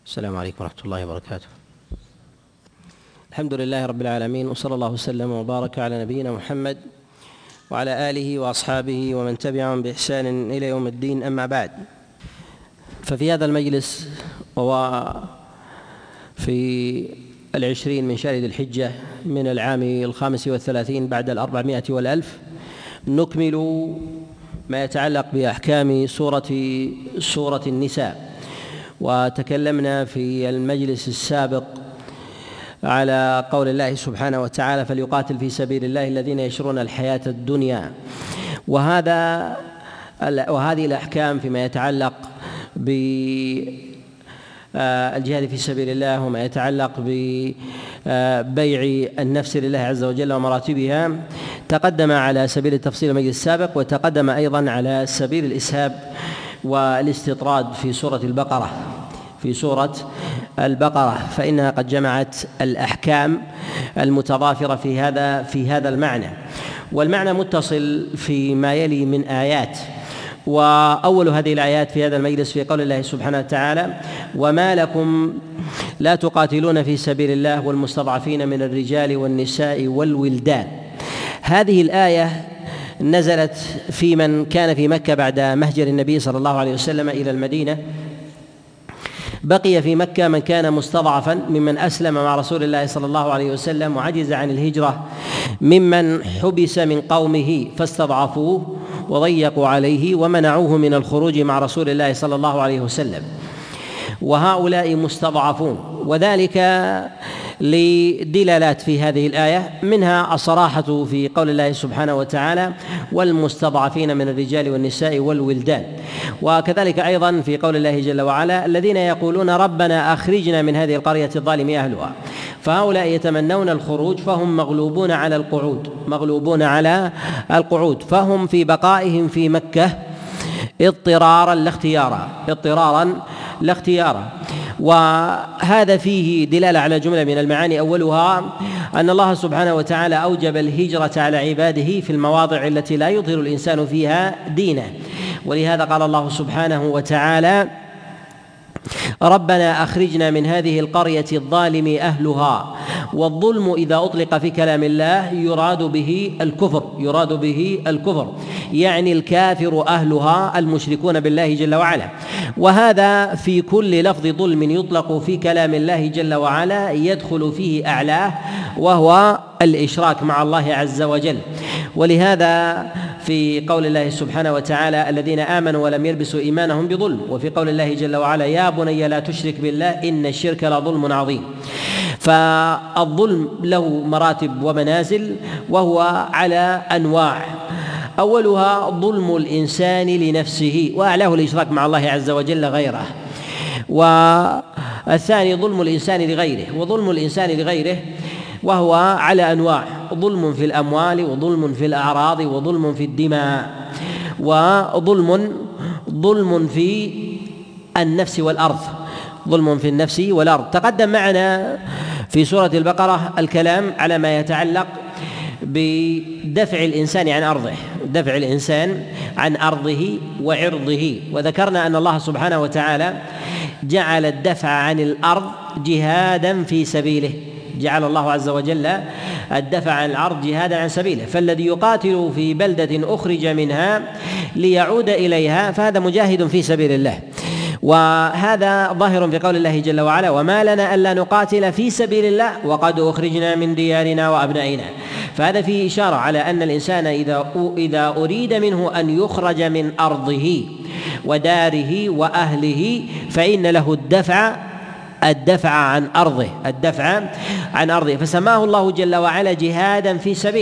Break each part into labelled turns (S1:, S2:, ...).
S1: السلام عليكم ورحمة الله وبركاته. الحمد لله رب العالمين، وصلى الله وسلم وبارك على نبينا محمد وعلى آله وأصحابه ومن تبعهم بإحسان إلى يوم الدين. أما بعد، ففي هذا المجلس وفي 20 من شهر ذي الحجة من العام 35 بعد 400 والألف نكمل ما يتعلق بأحكام سورة النساء. وتكلمنا في المجلس السابق على قول الله سبحانه وتعالى: فليقاتل في سبيل الله الذين يشرون الحياة الدنيا. وهذه الأحكام فيما يتعلق بالجهاد في سبيل الله وما يتعلق ببيع النفس لله عز وجل ومراتبها تقدم على سبيل التفصيل المجلس السابق، وتقدم أيضا على سبيل الإسهاب والاستطراد في سورة البقرة، فإنها قد جمعت الأحكام المتضافرة في هذا المعنى. والمعنى متصل فيما يلي من آيات. وأول هذه الآيات في هذا المجلس في قول الله سبحانه وتعالى: وما لكم لا تقاتلون في سبيل الله والمستضعفين من الرجال والنساء والولدان. هذه الآية نزلت في من كان في مكة بعد مهجر النبي صلى الله عليه وسلم إلى المدينة. بقي في مكة من كان مستضعفا ممن أسلم مع رسول الله صلى الله عليه وسلم وعجز عن الهجرة، ممن حبس من قومه فاستضعفوه وضيقوا عليه ومنعوه من الخروج مع رسول الله صلى الله عليه وسلم، وهؤلاء مستضعفون. وذلك لدلالات في هذه الآية، منها الصراحة في قول الله سبحانه وتعالى: والمستضعفين من الرجال والنساء والولدان. وكذلك أيضا في قول الله جل وعلا: الذين يقولون ربنا أخرجنا من هذه القرية الظالم أهلها. فهؤلاء يتمنون الخروج فهم مغلوبون على القعود، فهم في بقائهم في مكة اضطرارا لا اختيارا. وهذا فيه دلالة على جملة من المعاني. أولها أن الله سبحانه وتعالى أوجب الهجرة على عباده في المواضع التي لا يظهر الإنسان فيها دينه، ولهذا قال الله سبحانه وتعالى: ربنا أخرجنا من هذه القرية الظالم أهلها. والظلم إذا أطلق في كلام الله يراد به الكفر، يعني الكافر أهلها المشركون بالله جل وعلا. وهذا في كل لفظ ظلم يطلق في كلام الله جل وعلا يدخل فيه أعلاه، وهو الإشراك مع الله عز وجل. ولهذا في قول الله سبحانه وتعالى: الذين آمنوا ولم يلبسوا إيمانهم بظلم. وفي قول الله جل وعلا: يا بني لا تشرك بالله إن الشرك لظلم عظيم. فالظلم له مراتب ومنازل، وهو على أنواع. أولها ظلم الإنسان لنفسه، وأعلاه الإشراك مع الله عز وجل غيره. والثاني ظلم الإنسان لغيره. وظلم الإنسان لغيره وهو على أنواع: ظلم في الأموال، وظلم في الأعراض، وظلم في الدماء، وظلم في النفس والأرض. تقدم معنا في سورة البقرة الكلام على ما يتعلق بدفع الإنسان عن أرضه وعرضه. وذكرنا أن الله سبحانه وتعالى جعل الدفع عن الأرض جهادا في سبيله، جعل الله عز وجل الدفع عن الأرض جهادا عن سبيله. فالذي يقاتل في بلدة أخرج منها ليعود إليها فهذا مجاهد في سبيل الله. وهذا ظاهر في قول الله جل وعلا: وما لنا ألا نقاتل في سبيل الله وقد أخرجنا من ديارنا وأبنائنا. فهذا فيه إشارة على أن الإنسان إذا أريد منه أن يخرج من أرضه وداره وأهله فإن له الدفع عن أرضه، فسماه الله جل وعلا جهادا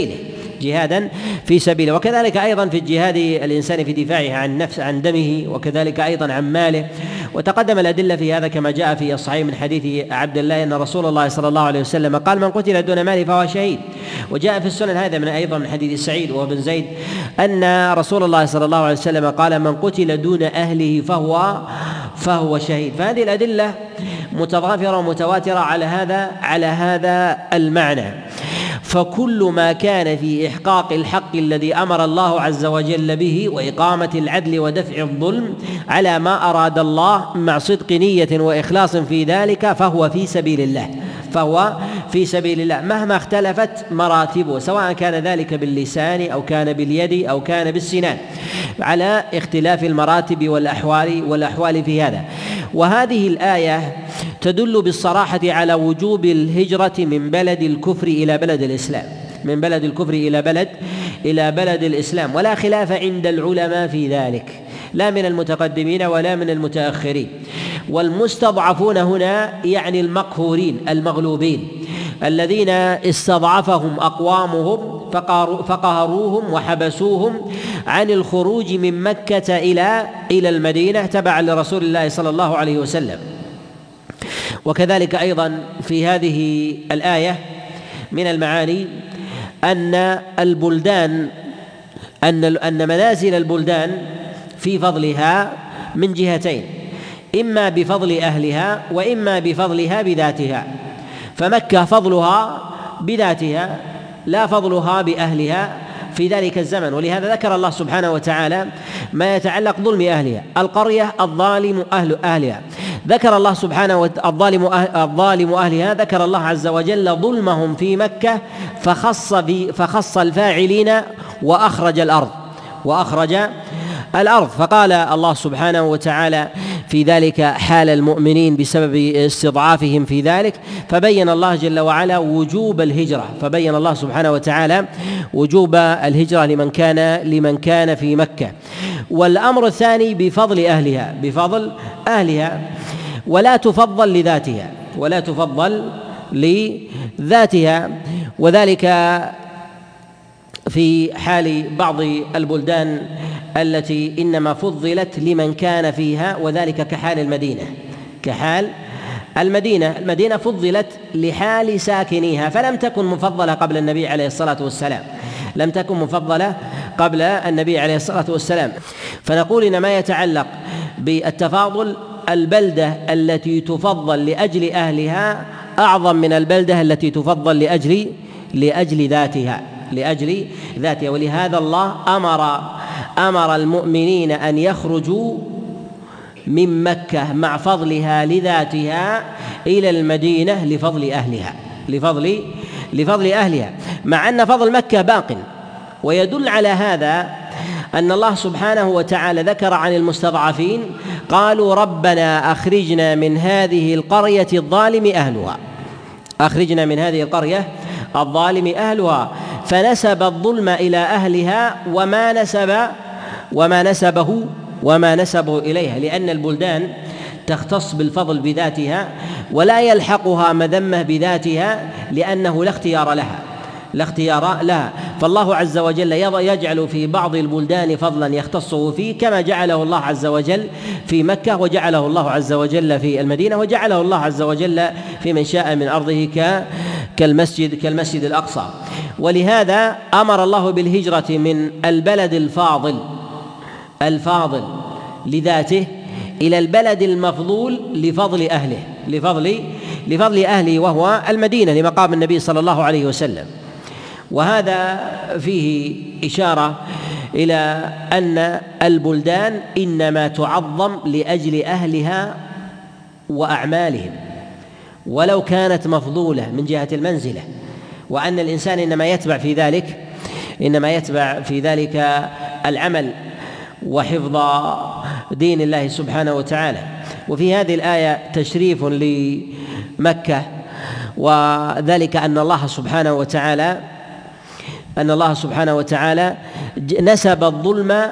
S1: في سبيله. وكذلك أيضا في الجهاد الإنسان في دفاعه عن دمه، وكذلك أيضا عن ماله. وتقدم الأدلة في هذا كما جاء في الصحيح من حديث عبد الله أن رسول الله صلى الله عليه وسلم قال: من قتل دون ماله فهو شهيد. وجاء في السنن هذا أيضا من حديث سعيد وابن زيد أن رسول الله صلى الله عليه وسلم قال: من قتل دون أهله فهو شهيد. فهذه الأدلة متضافرة ومتواترة على هذا المعنى. فكل ما كان في إحقاق الحق الذي أمر الله عز وجل به وإقامة العدل ودفع الظلم على ما أراد الله مع صدق نية وإخلاص في ذلك فهو في سبيل الله، فهو في سبيل الله مهما اختلفت مراتبه، سواء كان ذلك باللسان أو كان باليد أو كان بالسنان، على اختلاف المراتب والأحوال في هذا. وهذه الآية تدل بالصراحة على وجوب الهجرة من بلد الكفر إلى بلد الإسلام، من بلد الكفر إلى بلد الإسلام، ولا خلاف عند العلماء في ذلك، لا من المتقدمين ولا من المتأخرين. والمستضعفون هنا يعني المقهورين المغلوبين الذين استضعفهم أقوامهم فقهروهم وحبسوهم عن الخروج من مكة إلى المدينة تبعا لرسول الله صلى الله عليه وسلم. وكذلك أيضا في هذه الآية من المعاني أن منازل البلدان في فضلها من جهتين، إما بفضل أهلها وإما بفضلها بذاتها. فمكة فضلها بذاتها لا فضلها بأهلها في ذلك الزمن، ولهذا ذكر الله سبحانه وتعالى ما يتعلق ظلم أهلها، القرية الظالم أهلها ذكر الله سبحانه الظالم أهلها، ذكر الله عز وجل ظلمهم في مكة فخص الفاعلين وأخرج الأرض فقال الله سبحانه وتعالى في ذلك حال المؤمنين بسبب استضعافهم في ذلك، فبين الله جل وعلا وجوب الهجرة، فبين الله سبحانه وتعالى وجوب الهجرة لمن كان في مكة. والأمر الثاني بفضل أهلها ولا تفضل لذاتها، وذلك في حال بعض البلدان التي إنما فضلت لمن كان فيها، وذلك كحال المدينة فضلت لحال ساكنيها، فلم تكن مفضلة قبل النبي عليه الصلاة والسلام. فنقول إن ما يتعلق بالتفاضل، البلدة التي تفضل لأجل أهلها أعظم من البلدة التي تفضل لأجل ذاتها. ولهذا الله أمر المؤمنين أن يخرجوا من مكة مع فضلها لذاتها إلى المدينة لفضل أهلها، مع أن فضل مكة باق. ويدل على هذا أن الله سبحانه وتعالى ذكر عن المستضعفين قالوا ربنا أخرجنا من هذه القرية الظالم أهلها، فنسب الظلم إلى أهلها وما نسبه إليها، لأن البلدان تختص بالفضل بذاتها ولا يلحقها مذمة بذاتها، لأنه لا اختيار لها. فالله عز وجل يجعل في بعض البلدان فضلا يختصه فيه، كما جعله الله عز وجل في مكة، وجعله الله عز وجل في المدينة، وجعله الله عز وجل في من شاء من أرضه كالمسجد الأقصى. ولهذا أمر الله بالهجرة من البلد الفاضل لذاته إلى البلد المفضول لفضل أهله وهو المدينة، لمقام النبي صلى الله عليه وسلم. وهذا فيه إشارة إلى أن البلدان إنما تعظم لأجل أهلها وأعمالهم، ولو كانت مفضولة من جهة المنزلة، وأن الإنسان إنما يتبع في ذلك العمل وحفظ دين الله سبحانه وتعالى. وفي هذه الآية تشريف لمكة، وذلك أن الله سبحانه وتعالى نسب الظلم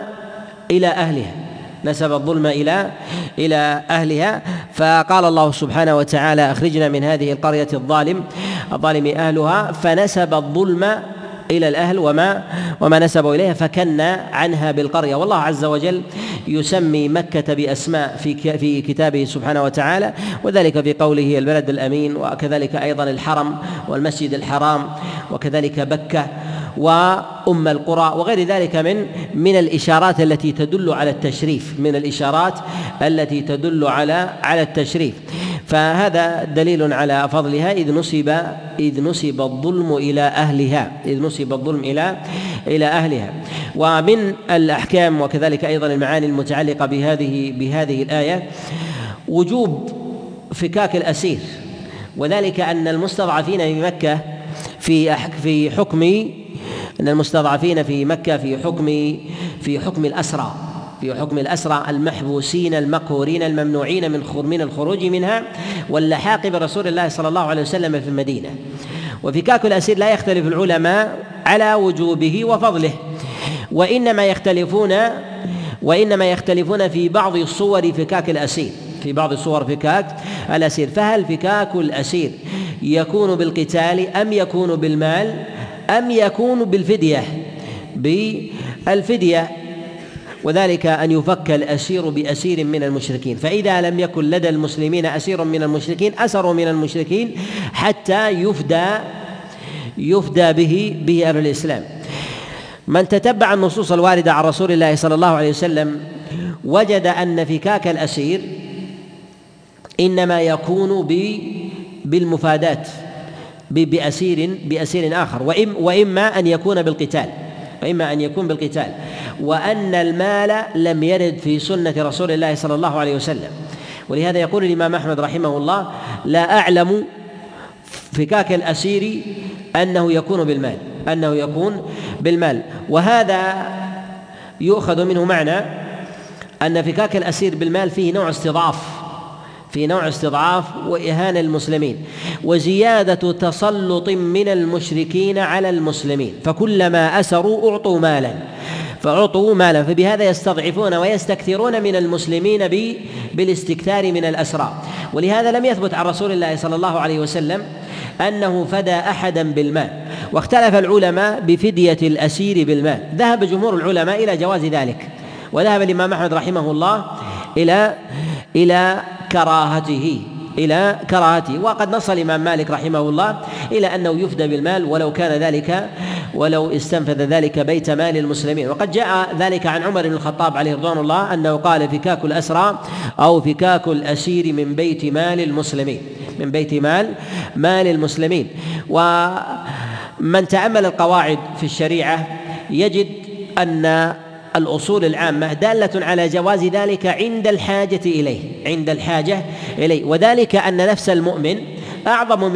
S1: إلى أهلها، فقال الله سبحانه وتعالى أخرجنا من هذه القرية الظالم أهلها، فنسب الظلم إلى الأهل وما نسبوا إليها، فكنا عنها بالقرية. والله عز وجل يسمي مكة بأسماء في كتابه سبحانه وتعالى، وذلك في قوله البلد الأمين، وكذلك أيضا الحرم والمسجد الحرام، وكذلك بكة وأم القرى، وغير ذلك من الإشارات التي تدل على التشريف، فهذا دليل على فضلها إذ نسب الظلم إلى أهلها. ومن الأحكام وكذلك أيضا المعاني المتعلقة بهذه الآية وجوب فكاك الأسير، وذلك أن المستضعفين في مكة في حكم الأسرى المحبوسين المقهورين الممنوعين من الخروج منها واللحاق برسول الله صلى الله عليه وسلم في المدينة. وفكاك الأسير لا يختلف العلماء على وجوبه وفضله، وإنما يختلفون في بعض صور فكاك الأسير، فهل فكاك الأسير يكون بالقتال أم يكون بالمال أم يكون بالفدية، وذلك أن يفك الأسير بأسير من المشركين. فإذا لم يكن لدى المسلمين أسير من المشركين أسروا من المشركين حتى يفدى به أهل الإسلام. من تتبع النصوص الواردة عن رسول الله صلى الله عليه وسلم وجد أن فكاك الأسير إنما يكون بالمفاداة بأسير آخر، وإما أن يكون بالقتال، وأن المال لم يرد في سنة رسول الله صلى الله عليه وسلم. ولهذا يقول الإمام أحمد رحمه الله: لا أعلم فكاك الأسير أنه يكون بالمال. وهذا يؤخذ منه معنى أن فكاك الأسير بالمال فيه نوع استضعاف وإهانة المسلمين وزيادة تسلط من المشركين على المسلمين، فكلما أسروا أعطوا مالا فبهذا يستضعفون ويستكثرون من المسلمين بالاستكثار من الأسرى. ولهذا لم يثبت عن رسول الله صلى الله عليه وسلم أنه فدى أحدا بالمال. واختلف العلماء بفدية الأسير بالمال، ذهب جمهور العلماء إلى جواز ذلك، وذهب الإمام أحمد رحمه الله إلى كراهته، وقد نص الإمام مالك رحمه الله إلى أنه يفدى بالمال ولو استنفذ ذلك بيت مال المسلمين. وقد جاء ذلك عن عمر بن الخطاب عليه رضوان الله أنه قال: فكاك الأسرى أو فكاك الأسير من بيت مال المسلمين. ومن تأمل القواعد في الشريعة يجد أن الأصول العامة دالة على جواز ذلك عند الحاجة إليه، وذلك أن نفس المؤمن أعظم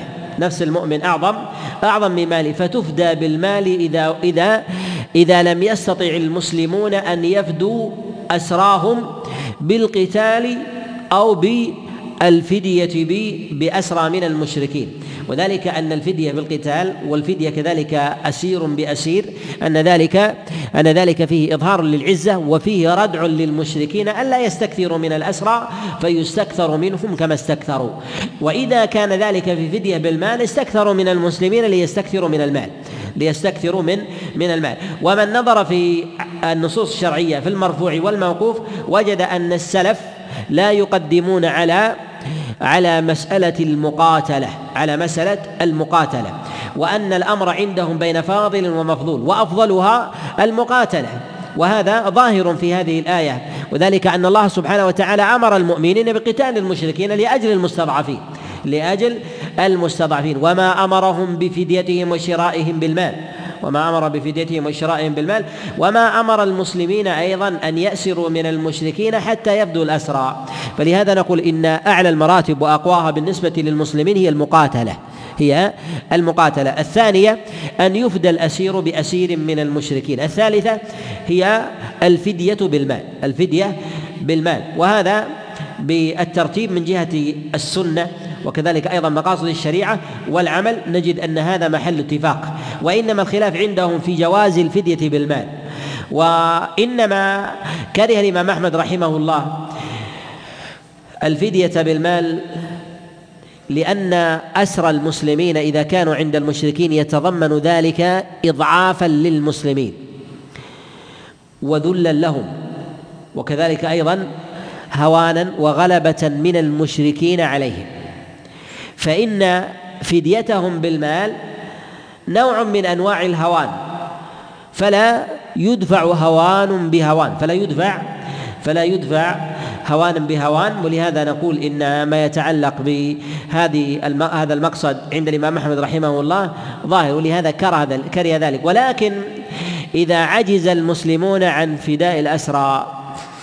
S1: من ماله، فتفدى بالمال إذا لم يستطع المسلمون أن يفدوا أسراهم بالقتال أو بالفدية بأسرى من المشركين. وذلك أن الفدية بالقتال والفدية كذلك أسير بأسير أن ذلك فيه إظهار للعزة وفيه ردع للمشركين ألا يستكثروا من الأسرى فيستكثر منهم كما استكثروا. وإذا كان ذلك في فدية بالمال استكثروا من المسلمين ليستكثروا من المال. ومن نظر في النصوص الشرعية في المرفوع والموقوف وجد أن السلف لا يقدمون على مسألة المقاتلة، وأن الأمر عندهم بين فاضل ومفضول وأفضلها المقاتلة، وهذا ظاهر في هذه الآية. وذلك أن الله سبحانه وتعالى أمر المؤمنين بقتال المشركين لأجل المستضعفين وما أمرهم بفديتهم وشرائهم بالمال، وما أمر المسلمين أيضا أن يأسروا من المشركين حتى يفدوا الأسرى. فلهذا نقول إن أعلى المراتب وأقواها بالنسبة للمسلمين هي المقاتلة. الثانية أن يفدى الأسير بأسير من المشركين. الثالثة هي الفدية بالمال، وهذا بالترتيب من جهة السنة وكذلك أيضا مقاصد الشريعة والعمل نجد أن هذا محل اتفاق، وإنما الخلاف عندهم في جواز الفدية بالمال. وإنما كره الإمام أحمد رحمه الله الفدية بالمال لأن أسر المسلمين إذا كانوا عند المشركين يتضمن ذلك إضعافا للمسلمين وذلا لهم، وكذلك أيضا هوانا وغلبة من المشركين عليهم، فإن فديتهم بالمال نوع من أنواع الهوان، فلا يدفع هوان بهوان، فلا يدفع هوانا بهوان. ولهذا نقول إن ما يتعلق هذا المقصد عند الإمام أحمد رحمه الله ظاهر، ولهذا كره ذلك. ولكن إذا عجز المسلمون عن فداء الأسرى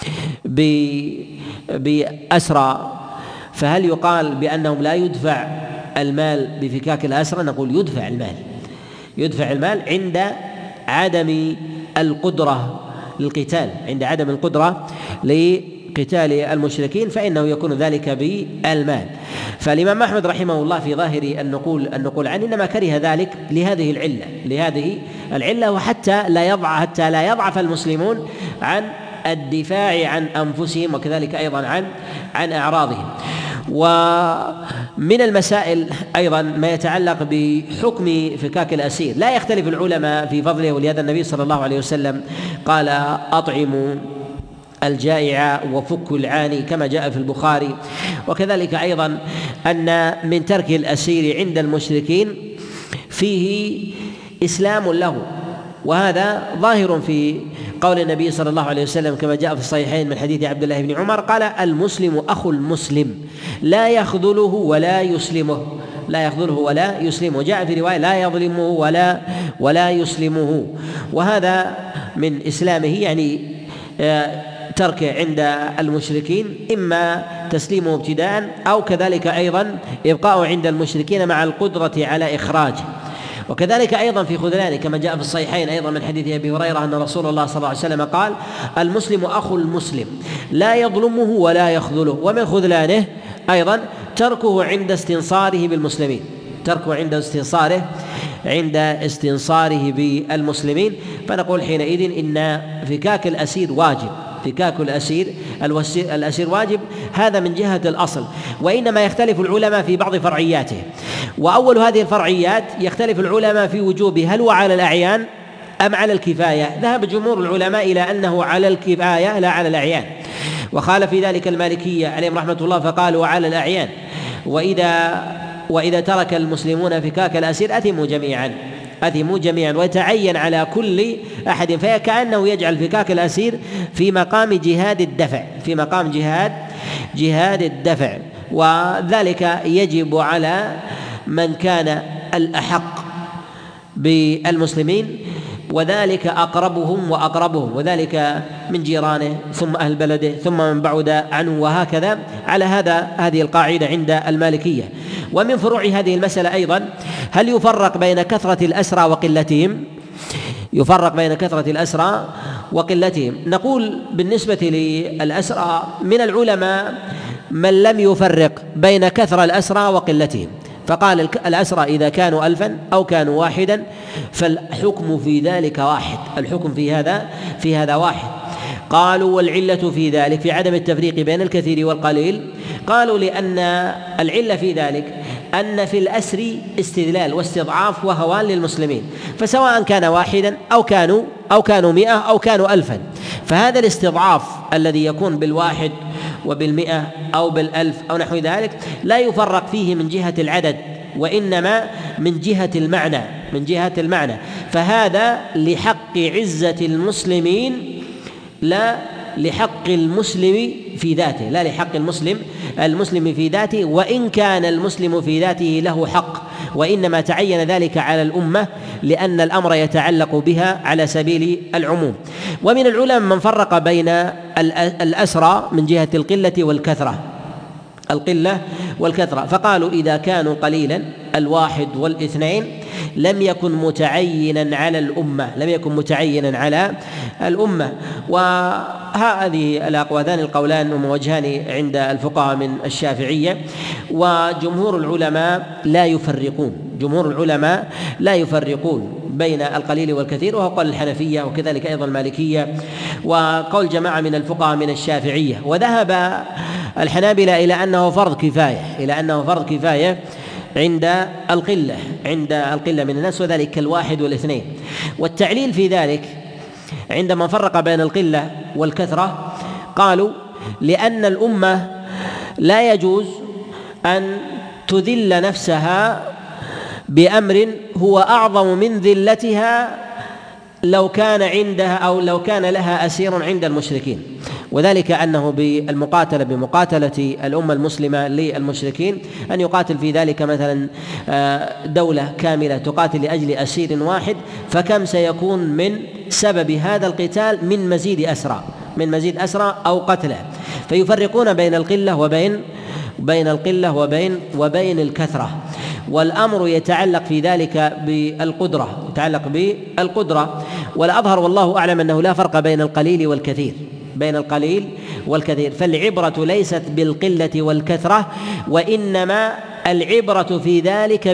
S1: بأسرى، فهل يقال بأنهم لا يدفع المال بفكاك الأسرى؟ نقول يدفع المال عند عدم القدرة للقتال، عند عدم القدرة لقتال المشركين، فإنه يكون ذلك بالمال. فالإمام أحمد رحمه الله في ظاهر النقول عنه إنما كره ذلك لهذه العلة، وحتى لا يضعف المسلمون عن الدفاع عن أنفسهم، وكذلك أيضا عن أعراضهم. ومن المسائل أيضا ما يتعلق بحكم فكاك الأسير، لا يختلف العلماء في فضله، ولهذا النبي صلى الله عليه وسلم قال: أطعموا الجائع وفكوا العاني، كما جاء في البخاري. وكذلك أيضا أن من ترك الأسير عند المشركين فيه إسلام له، وهذا ظاهر في قول النبي صلى الله عليه وسلم كما جاء في الصحيحين من حديث عبد الله بن عمر قال: المسلم أخو المسلم لا يخذله ولا يسلمه، جاء في رواية لا يظلمه ولا يسلمه. وهذا من إسلامه، يعني تركه عند المشركين إما تسليمه ابتداء، أو كذلك أيضا إبقاءه عند المشركين مع القدرة على إخراجه. وكذلك أيضا في خذلانه كما جاء في الصحيحين أيضا من حديث أبي هريرة أن رسول الله صلى الله عليه وسلم قال: المسلم أخو المسلم لا يظلمه ولا يخذله. ومن خذلانه أيضا تركه عند استنصاره بالمسلمين، عند استنصاره بالمسلمين. فنقول حينئذ إن فكاك الأسير واجب، الأسير واجب، هذا من جهة الأصل. وإنما يختلف العلماء في بعض فرعياته، وأول هذه الفرعيات يختلف العلماء في وجوبه، هل هو على الأعيان أم على الكفاية؟ ذهب جمهور العلماء إلى أنه على الكفاية لا على الأعيان، وخالف في ذلك المالكية عليهم رحمة الله فقالوا على الأعيان، وإذا ترك المسلمون فكاك الأسير أثموا جميعا ويتعين على كل أحد، فكأنه يجعل فكاك الأسير في مقام جهاد الدفع، وذلك يجب على من كان الأحق بالمسلمين، وذلك أقربهم وذلك من جيرانه ثم أهل بلده ثم من بعد عنه، وهكذا على هذه القاعدة عند المالكية. ومن فروع هذه المسألة أيضا هل يفرق بين كثرة الأسرى وقلتهم؟ نقول بالنسبة للأسرى من العلماء من لم يفرق بين كثرة الأسرى وقلتهم، فقال الأسرى إذا كانوا 1000 أو كانوا 1 فالحكم في ذلك واحد، الحكم في هذا واحد. قالوا والعلة في ذلك في عدم التفريق بين الكثير والقليل، قالوا لأن العلة في ذلك أن في الأسر استذلال واستضعاف وهوان للمسلمين، فسواء كان 1 أو كانوا 100 أو كانوا 1000، فهذا الاستضعاف الذي يكون بال1 وبال100 أو بال1000 أو نحو ذلك لا يفرق فيه من جهة العدد، وإنما من جهة المعنى، فهذا لحق عزة المسلمين لا لحق المسلم في ذاته، لا لحق المسلم في ذاته، وإن كان المسلم في ذاته له حق، وإنما تعين ذلك على الأمة لأن الأمر يتعلق بها على سبيل العموم. ومن العلماء من فرق بين الأسرى من جهة القلة والكثرة، فقالوا إذا كانوا قليلا 1 و2 لم يكن متعينا على الأمة. وهذه الأقوالان القولان وموجهان عند الفقهاء من الشافعية، وجمهور العلماء لا يفرقون بين القليل والكثير، وهو قول الحنفية وكذلك أيضا المالكية وقول جماعة من الفقهاء من الشافعية. وذهب الحنابلة إلى أنه فرض كفاية عند القلة من الناس، وذلك 1 و2. والتعليل في ذلك عندما فرق بين القلة والكثرة قالوا لأن الأمة لا يجوز أن تذل نفسها بأمر هو أعظم من ذلتها لو كان عندها أو لو كان لها أسير عند المشركين. وذلك أنه بمقاتلة الأمة المسلمة للمشركين أن يقاتل في ذلك مثلا دولة كاملة تقاتل لأجل أسير واحد، فكم سيكون من سبب هذا القتال من مزيد أسرى أو قتلى، فيفرقون بين القلة وبين الكثرة. والأمر يتعلق في ذلك بالقدرة، والأظهر والله أعلم أنه لا فرق بين القليل والكثير، فالعبرة ليست بالقلة والكثرة، وإنما العبرة في ذلك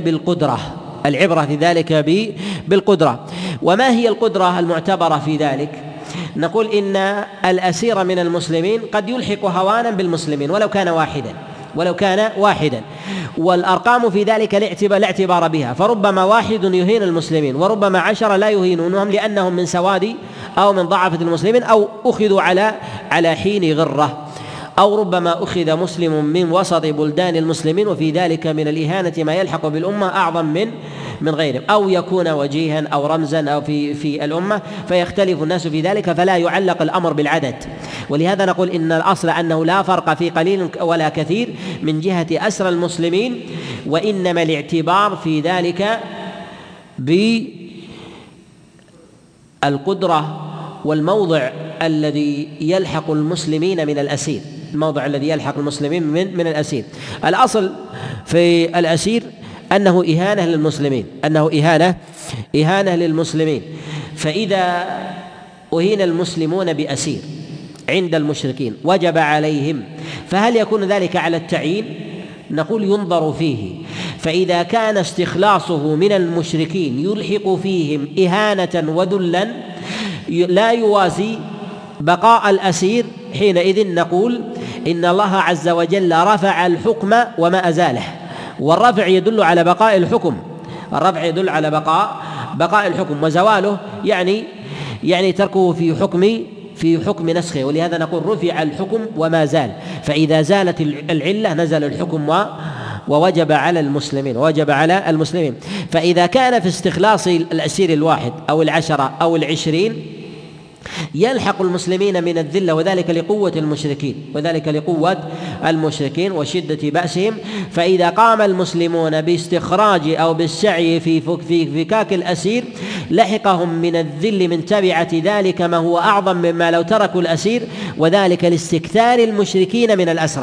S1: بالقدرة. وما هي القدرة المعتبرة في ذلك؟ نقول إن الأسير من المسلمين قد يلحق هوانا بالمسلمين ولو كان واحدا، والأرقام في ذلك لا اعتبار بها، فربما واحد يهين المسلمين وربما 10 لا يهينونهم لأنهم من سواد أو من ضعفة المسلمين أو أخذوا على حين غرة، أو ربما أخذ مسلم من وسط بلدان المسلمين وفي ذلك من الإهانة ما يلحق بالأمة أعظم من غيرهم، أو يكون وجيها أو رمزا أو في الأمة، فيختلف الناس في ذلك، فلا يعلق الأمر بالعدد. ولهذا نقول إن الأصل أنه لا فرق في قليل ولا كثير من جهة أسرى المسلمين، وإنما الاعتبار في ذلك بالقدرة والموضع الذي يلحق المسلمين من الأسير، من الأسير. الأصل في الأسير أنه إهانة للمسلمين، فإذا أهين المسلمون بأسير عند المشركين وجب عليهم، فهل يكون ذلك على التعيين؟ نقول ينظر فيه، فإذا كان استخلاصه من المشركين يلحق فيهم إهانة وذلا لا يوازي بقاء الأسير، حينئذ نقول إن الله عز وجل رفع الحكم وما أزاله، والرفع يدل على بقاء الحكم، وزواله يعني تركه في حكم نسخه، ولهذا نقول رفع الحكم وما زال، فإذا زالت العلة نزل الحكم ووجب على المسلمين. فإذا كان في استخلاص الأسير الواحد أو 10 أو 20 يلحق المسلمين من الذلة، وذلك لقوة المشركين وشدة بأسهم، فإذا قام المسلمون باستخراج أو بالسعي في فكاك الأسير لحقهم من الذل من تبعة ذلك ما هو أعظم مما لو تركوا الأسير، وذلك لاستكثار المشركين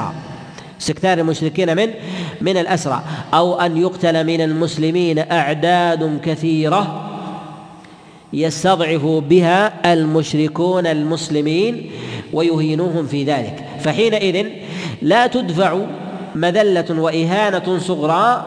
S1: من الأسرى، أو أن يقتل من المسلمين أعداد كثيرة يستضعف بها المشركون المسلمين ويهينوهم في ذلك، فحينئذ لا تدفع مذلة وإهانة صغرى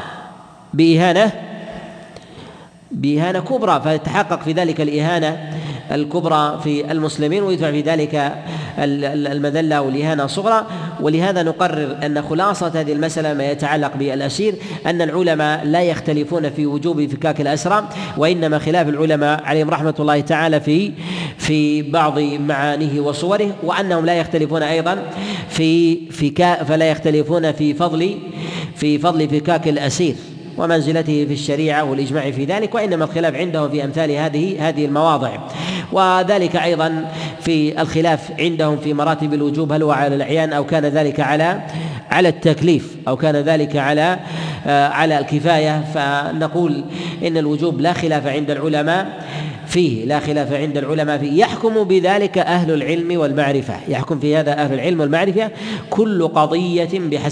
S1: بإهانة كبرى، فتتحقق في ذلك الإهانة الكبرى في المسلمين ويدفع في ذلك المذلة والإهانة الصغرى. ولهذا نقرر أن خلاصة هذه المسألة ما يتعلق بالأسير أن العلماء لا يختلفون في وجوب فكاك الأسرى، وإنما خلاف العلماء عليهم رحمة الله تعالى في بعض معانيه وصوره، وأنهم لا يختلفون أيضا فلا يختلفون في فضل فكاك الأسير ومنزلته في الشريعة والإجماع في ذلك، وإنما الخلاف عندهم في أمثال هذه المواضع. وذلك أيضا في الخلاف عندهم في مراتب الوجوب، هل هو على الأعيان أو كان ذلك على التكليف أو كان ذلك على الكفاية. فنقول إن الوجوب لا خلاف عند العلماء فيه، يحكم بذلك أهل العلم والمعرفة، كل قضية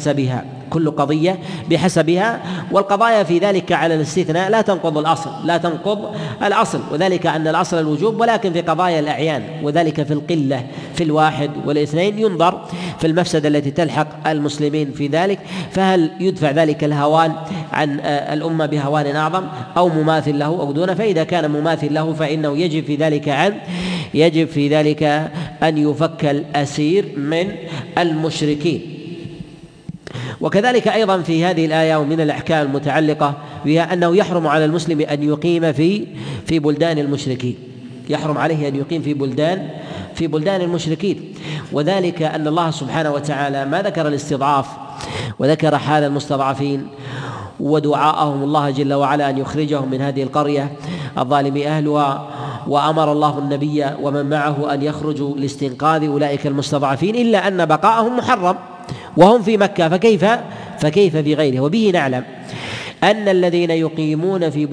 S1: بحسبها، والقضايا في ذلك على الاستثناء لا تنقض الأصل، وذلك أن الأصل الوجوب، ولكن في قضايا الأعيان وذلك في القلة في 1 و2 ينظر في المفسدة التي تلحق المسلمين في ذلك، فهل يدفع ذلك الهوان عن الأمة بهوان أعظم أو مماثل له أو دونه؟ فإذا كان مماثل له فإنه يجب في ذلك أن يفك الأسير من المشركين. وكذلك أيضا في هذه الآية ومن الأحكام المتعلقة بها أنه يحرم على المسلم أن يقيم في بلدان المشركين، يحرم عليه أن يقيم في بلدان المشركين، وذلك أن الله سبحانه وتعالى ما ذكر الاستضعاف وذكر حال المستضعفين ودعاءهم الله جل وعلا أن يخرجهم من هذه القرية الظالم أهلها وأمر الله النبي ومن معه أن يخرجوا لاستنقاذ أولئك المستضعفين، إلا أن بقاءهم محرم وهم في مكة، فكيف في غيره. وبه نعلم أن الذين يقيمون في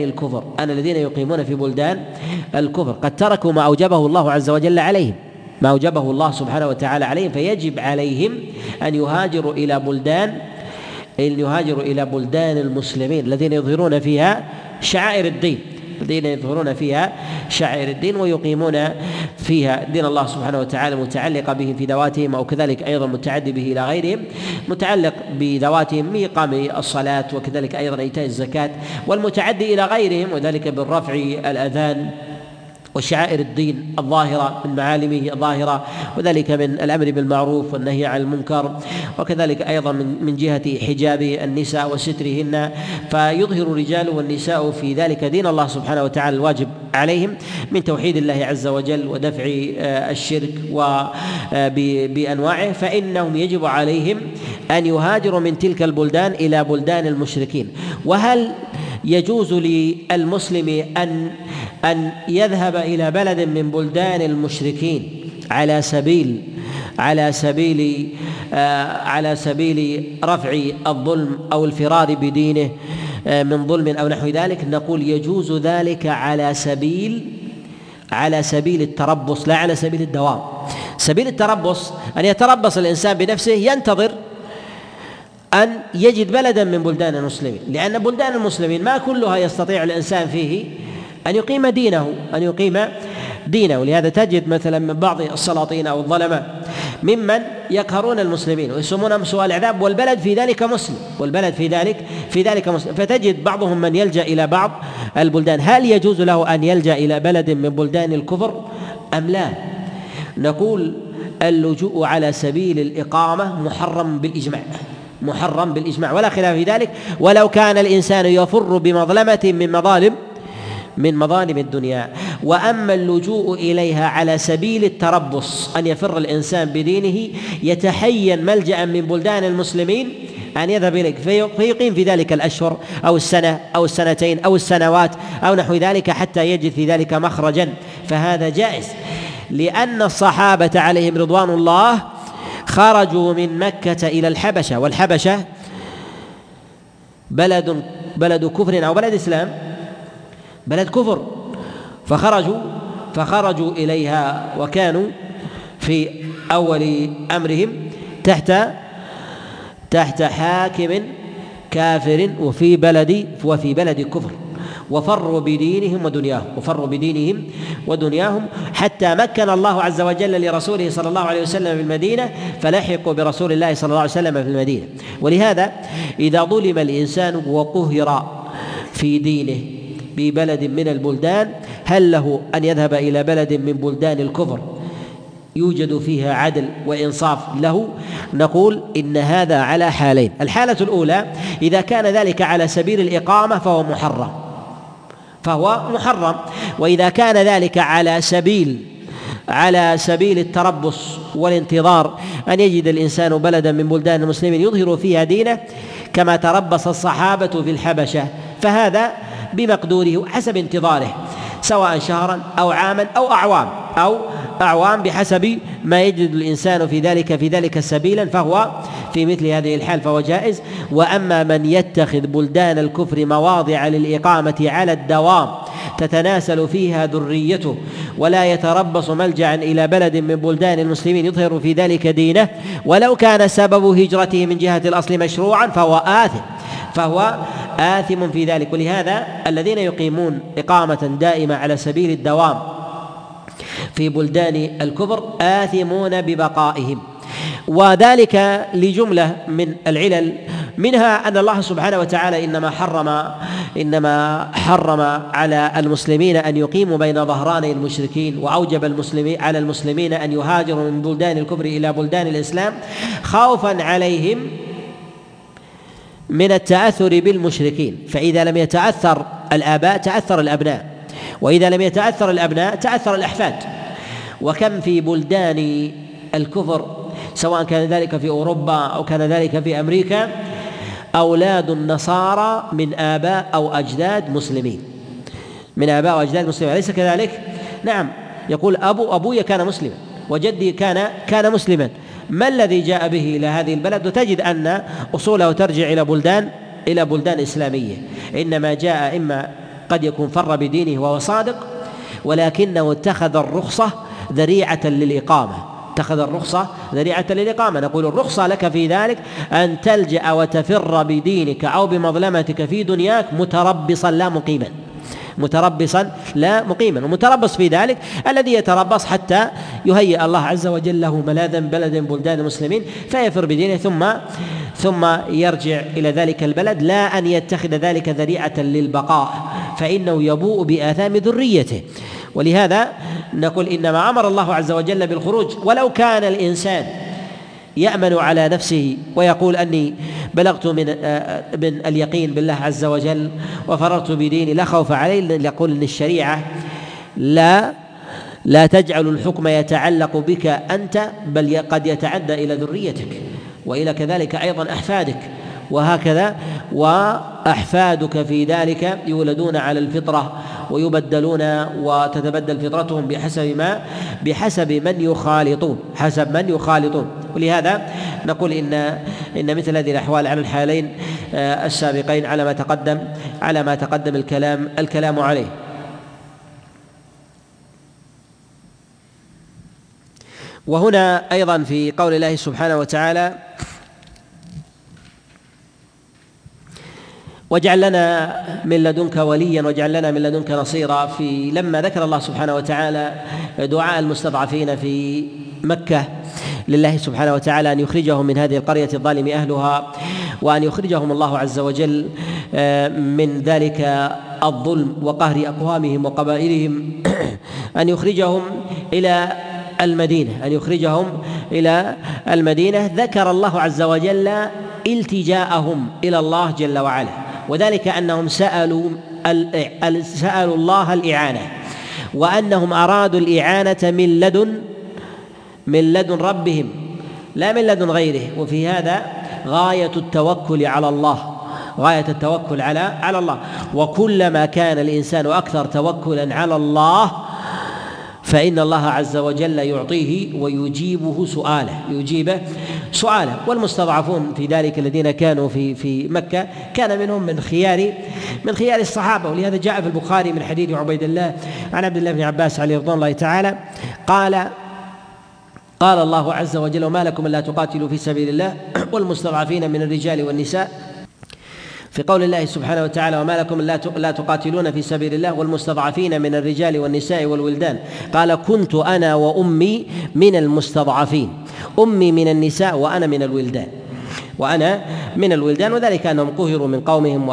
S1: بلدان الكفر قد تركوا ما أوجبه الله عز وجل عليهم، ما أوجبه الله سبحانه وتعالى عليهم، فيجب عليهم أن يهاجروا إلى بلدان المسلمين الذين يظهرون فيها شعائر الدين ويقيمون فيها دين الله سبحانه وتعالى متعلقة بهم في ذواتهم، أو كذلك أيضا متعدي به إلى غيرهم متعلق بذواتهم من إقام الصلاة، وكذلك أيضا إيتاء الزكاة، والمتعدي إلى غيرهم وذلك بالرفع الأذان وشعائر الدين الظاهرة من معالمه الظاهرة، وذلك من الأمر بالمعروف والنهي عن المنكر، وكذلك أيضا من جهة حجاب النساء وسترهن، فيظهر الرجال والنساء في ذلك دين الله سبحانه وتعالى الواجب عليهم من توحيد الله عز وجل ودفع الشرك بأنواعه، فإنهم يجب عليهم أن يهاجروا من تلك البلدان إلى بلدان المشركين. وهل يجوز للمسلم أن يذهب إلى بلد من بلدان المشركين على سبيل رفع الظلم أو الفرار بدينه من ظلم أو نحو ذلك؟ نقول يجوز ذلك على سبيل التربص لا على سبيل الدوام. سبيل التربص أن يتربص الإنسان بنفسه، ينتظر أن يجد بلدا من بلدان المسلمين، لأن بلدان المسلمين ما كلها يستطيع الإنسان فيه أن يقيم دينه. ولهذا تجد مثلا من بعض السلاطين أو الظلماء ممن يقهرون المسلمين ويسمونهم سوء العذاب، والبلد في ذلك مسلم، فتجد بعضهم من يلجأ إلى بعض البلدان. هل يجوز له أن يلجأ إلى بلد من بلدان الكفر أم لا؟ نقول اللجوء على سبيل الإقامة محرم بالإجماع ولا خلاف في ذلك، ولو كان الإنسان يفر بمظلمة من مظالم الدنيا. وأما اللجوء إليها على سبيل التربص، أن يفر الإنسان بدينه يتحين ملجأ من بلدان المسلمين أن يذهب إليك فيقيم في ذلك الأشهر أو السنة أو السنتين أو السنوات أو نحو ذلك حتى يجد في ذلك مخرجا، فهذا جائز، لأن الصحابة عليهم رضوان الله خرجوا من مكة إلى الحبشة، والحبشة بلد كفر أو بلد إسلام، بلد كفر، فخرجوا إليها وكانوا في أول أمرهم تحت حاكم كافر وفي بلد كفر، وفروا بدينهم ودنياهم حتى مكن الله عز وجل لرسوله صلى الله عليه وسلم في المدينة، فلحقوا برسول الله صلى الله عليه وسلم في المدينة. ولهذا إذا ظلم الإنسان وقهر في دينه ببلد من البلدان، هل له أن يذهب إلى بلد من بلدان الكفر يوجد فيها عدل وإنصاف له؟ نقول إن هذا على حالين. الحالة الأولى إذا كان ذلك على سبيل الإقامة فهو محرم، وإذا كان ذلك على سبيل التربص والانتظار أن يجد الإنسان بلدا من بلدان المسلمين يظهر فيها دينه كما تربص الصحابة في الحبشة، فهذا بمقدوره حسب انتظاره، سواء شهرا أو عاما أو أعوام بحسب ما يجد الإنسان في ذلك سبيلا، فهو في مثل هذه الحال فهو جائز. وأما من يتخذ بلدان الكفر مواضع للإقامة على الدوام تتناسل فيها ذريته ولا يتربص ملجأ إلى بلد من بلدان المسلمين يظهر في ذلك دينه، ولو كان سبب هجرته من جهة الأصل مشروعا فهو آثم في ذلك. ولهذا الذين يقيمون إقامة دائمة على سبيل الدوام في بلدان الكفر آثمون ببقائهم، وذلك لجملة من العلل، منها أن الله سبحانه وتعالى إنما حرم على المسلمين أن يقيموا بين ظهراني المشركين، وأوجب على المسلمين أن يهاجروا من بلدان الكفر إلى بلدان الإسلام خوفا عليهم من التأثر بالمشركين، فإذا لم يتأثر الآباء تأثر الأبناء، وإذا لم يتأثر الأبناء تأثر الأحفاد. وكم في بلدان الكفر سواء كان ذلك في أوروبا أو كان ذلك في أمريكا أولاد النصارى من آباء أو أجداد مسلمين، من آباء وأجداد مسلمين، أليس كذلك؟ نعم، يقول أبوي كان مسلما وجدي كان مسلما، ما الذي جاء به إلى هذه البلد؟ وتجد أن أصوله ترجع إلى بلدان إسلامية، إنما جاء إما قد يكون فر بدينه وهو صادق، ولكنه اتخذ الرخصة ذريعة للإقامة. نقول الرخصة لك في ذلك أن تلجأ وتفر بدينك أو بمظلمتك في دنياك متربصا لا مقيما، ومتربص في ذلك الذي يتربص حتى يهيئ الله عز وجل له ملاذا بلدان المسلمين فيفر بدينه ثم يرجع إلى ذلك البلد، لا أن يتخذ ذلك ذريعة للبقاء، فإنه يبوء بآثام ذريته. ولهذا نقول إنما أمر الله عز وجل بالخروج، ولو كان الإنسان يأمن على نفسه ويقول أني بلغت من اليقين بالله عز وجل وفررت بديني لا خوف علي، يقول أن الشريعة لا تجعل الحكم يتعلق بك أنت، بل قد يتعدى إلى ذريتك وإلى كذلك أيضا أحفادك، وهكذا وأحفادك في ذلك يولدون على الفطرة ويبدلون وتتبدل فطرتهم بحسب من يخالطون. ولهذا نقول إن مثل هذه الأحوال على الحالين السابقين على ما تقدم الكلام عليه. وهنا أيضا في قول الله سبحانه وتعالى: واجعل لنا من لدنك وليا واجعل لنا من لدنك نصيرا، لما ذكر الله سبحانه وتعالى دعاء المستضعفين في مكة لله سبحانه وتعالى أن يخرجهم من هذه القرية الظالم أهلها، وأن يخرجهم الله عز وجل من ذلك الظلم وقهر أقوامهم وقبائلهم، أن يخرجهم إلى المدينة، ذكر الله عز وجل التجاءهم إلى الله جل وعلا، وذلك أنهم سألوا الله الإعانة، وأنهم أرادوا الإعانة من لدن ربهم لا من لدن غيره. وفي هذا غاية التوكل على الله، وكلما كان الإنسان أكثر توكلا على الله فإن الله عز وجل يعطيه ويجيبه سؤاله. والمستضعفون في ذلك الذين كانوا في مكة كان منهم من خيار الصحابة، ولهذا جاء في البخاري من حديث عبيد الله عن عبد الله بن عباس عليه رضوان الله تعالى قال الله عز وجل: وما لكم ألا تقاتلوا في سبيل الله والمستضعفين من الرجال والنساء. في قول الله سبحانه وتعالى: وما لكم لا تقاتلون في سبيل الله والمستضعفين من الرجال والنساء والولدان، قال: كنت أنا وأمي من المستضعفين، أمي من النساء وأنا من الولدان، وذلك أنهم قهروا من قومهم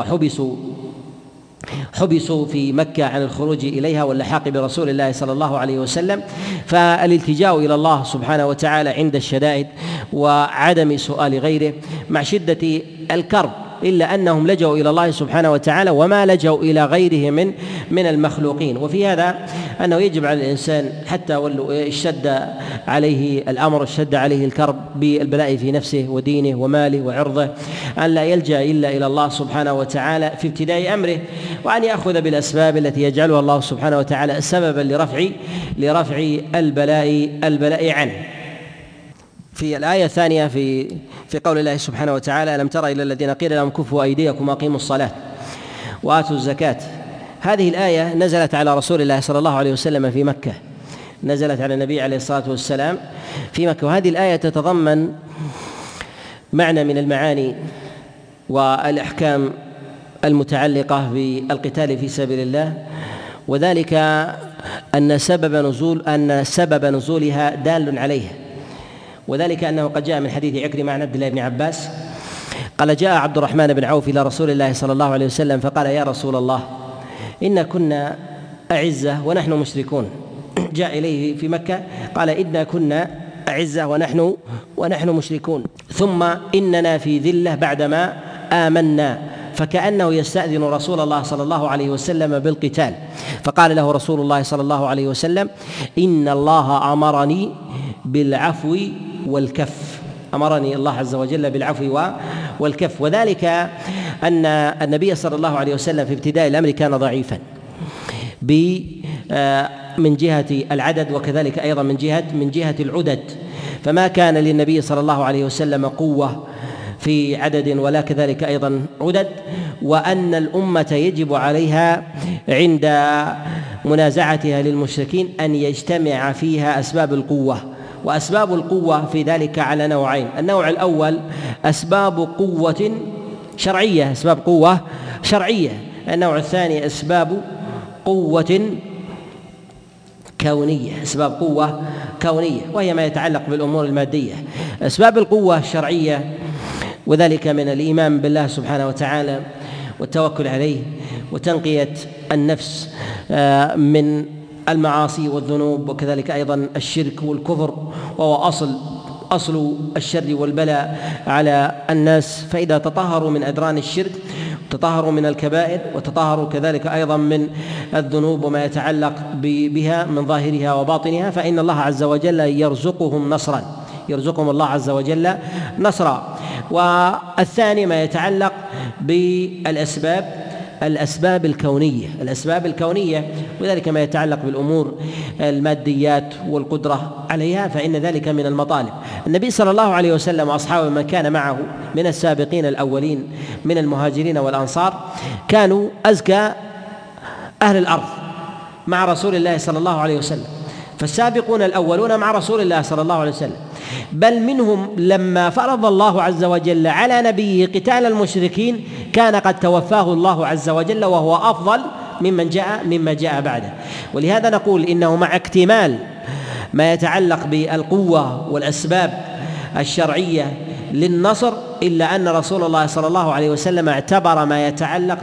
S1: وحبسوا في مكة عن الخروج إليها واللحاق برسول الله صلى الله عليه وسلم. فالالتجاء إلى الله سبحانه وتعالى عند الشدائد وعدم سؤال غيره مع شدة الكرب، إلا أنهم لجوا إلى الله سبحانه وتعالى وما لجوا إلى غيره من المخلوقين. وفي هذا أنه يجب على الإنسان حتى اشتد عليه الأمر، اشتد عليه الكرب بالبلاء في نفسه ودينه وماله وعرضه، أن لا يلجأ إلا إلى الله سبحانه وتعالى في ابتداء أمره، وأن يأخذ بالأسباب التي يجعلها الله سبحانه وتعالى سببا لرفع البلاء عنه. في الآية الثانية في قول الله سبحانه وتعالى: ألم تر إلى الذين قيل لهم كفوا أيديكم وأقيموا الصلاة وآتوا الزكاة. هذه الآية نزلت على رسول الله صلى الله عليه وسلم في مكة، نزلت على النبي عليه الصلاة والسلام في مكة. وهذه الآية تتضمن معنى من المعاني والأحكام المتعلقة بالقتال في سبيل الله، وذلك أن سبب نزولها دال عليها، وذلك أنه قد جاء من حديث عكرمة عن عبد الله بن عباس قال: جاء عبد الرحمن بن عوف إلى رسول الله صلى الله عليه وسلم فقال: يا رسول الله، إنا كنا أعزة ونحن مشركون. جاء إليه في مكة قال: إنا كنا أعزة ونحن مشركون، ثم إننا في ذلة بعدما آمنا، فكأنه يستأذن رسول الله صلى الله عليه وسلم بالقتال. فقال له رسول الله صلى الله عليه وسلم: إن الله أمرني بالعفو والكف، أمرني الله عز وجل بالعفو والكف. وذلك أن النبي صلى الله عليه وسلم في ابتداء الأمر كان ضعيفا، من جهة العدد، وكذلك أيضا من جهة العدد، فما كان للنبي صلى الله عليه وسلم قوة في عدد ولا كذلك أيضا عدد، وأن الأمة يجب عليها عند منازعتها للمشركين أن يجتمع فيها أسباب القوة. وأسباب القوة في ذلك على نوعين: النوع الأول أسباب قوة شرعية، أسباب قوة شرعية. النوع الثاني أسباب قوة كونية، أسباب قوة كونية، وهي ما يتعلق بالأمور المادية. أسباب القوة الشرعية وذلك من الإيمان بالله سبحانه وتعالى والتوكل عليه وتنقية النفس من المعاصي والذنوب، وكذلك أيضا الشرك والكفر، وهو أصل الشر والبلاء على الناس. فإذا تطهروا من أدران الشرك وتطهروا من الكبائر وتطهروا كذلك أيضا من الذنوب وما يتعلق بها من ظاهرها وباطنها، فإن الله عز وجل يرزقهم نصرا، يرزقهم الله عز وجل نصرا. والثاني ما يتعلق بالأسباب الكونية، وذلك ما يتعلق بالأمور الماديات والقدرة عليها، فإن ذلك من المطالب. النبي صلى الله عليه وسلم وأصحابه من كان معه من السابقين الأولين من المهاجرين والأنصار كانوا أزكى أهل الأرض مع رسول الله صلى الله عليه وسلم، فالسابقون الأولون مع رسول الله صلى الله عليه وسلم، بل منهم لما فرض الله عز وجل على نبيه قتال المشركين كان قد توفاه الله عز وجل وهو أفضل مما جاء بعده. ولهذا نقول إنه مع اكتمال ما يتعلق بالقوة والأسباب الشرعية للنصر، إلا أن رسول الله صلى الله عليه وسلم اعتبر ما يتعلق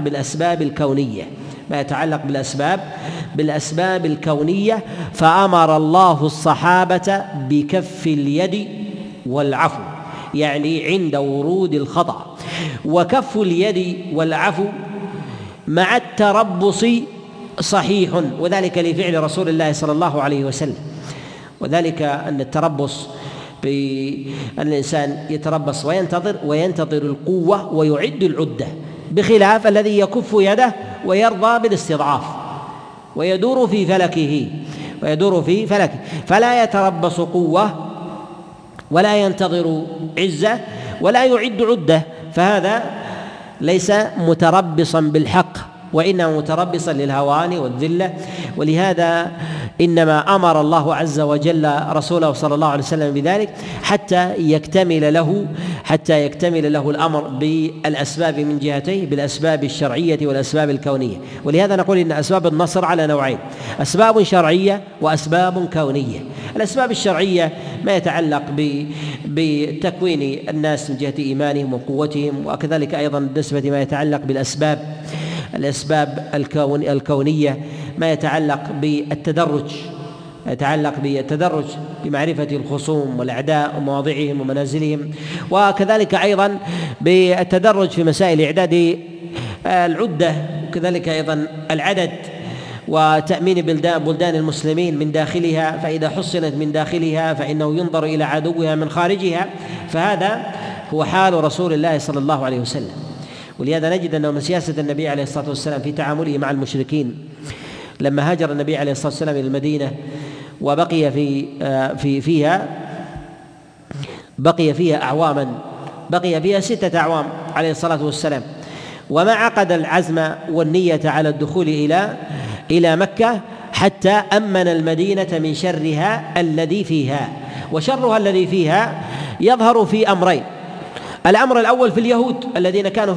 S1: بالأسباب الكونية، فأمر الله الصحابة بكف اليد والعفو، يعني عند ورود الخطأ. وكف اليد والعفو مع التربص صحيح، وذلك لفعل رسول الله صلى الله عليه وسلم، وذلك أن التربص بأن الإنسان يتربص وينتظر القوة ويعد العدة، بخلاف الذي يكف يده ويرضى بالاستضعاف ويدور في فلكه، فلا يتربص قوة ولا ينتظر عزة ولا يعد عدة، فهذا ليس متربصا بالحق وإنما متربصا للهوان والذلة. ولهذا إنما أمر الله عز وجل رسوله صلى الله عليه وسلم بذلك حتى يكتمل له الأمر بالأسباب من جهتين، بالأسباب الشرعية والأسباب الكونية. ولهذا نقول إن أسباب النصر على نوعين: أسباب شرعية وأسباب كونية. الأسباب الشرعية ما يتعلق بتكوين الناس من جهة إيمانهم وقوتهم، وكذلك أيضا بالنسبة ما يتعلق الأسباب الكونية ما يتعلق بالتدرج بمعرفة الخصوم والأعداء ومواضعهم ومنازلهم، وكذلك أيضا بالتدرج في مسائل إعداد العدة، وكذلك أيضا العدد وتأمين بلدان المسلمين من داخلها، فإذا حصنت من داخلها فإنه ينظر إلى عدوها من خارجها، فهذا هو حال رسول الله صلى الله عليه وسلم. ولهذا نجد أنه من سياسة النبي عليه الصلاة والسلام في تعامله مع المشركين لما هاجر النبي عليه الصلاة والسلام إلى المدينة وبقي فيها أعواما، بقي فيها 6 أعوام عليه الصلاة والسلام، وما عقد العزم والنية على الدخول إلى مكة حتى أمن المدينة من شرها الذي فيها. وشرها الذي فيها يظهر في أمرين: الأمر الأول في اليهود الذين كانوا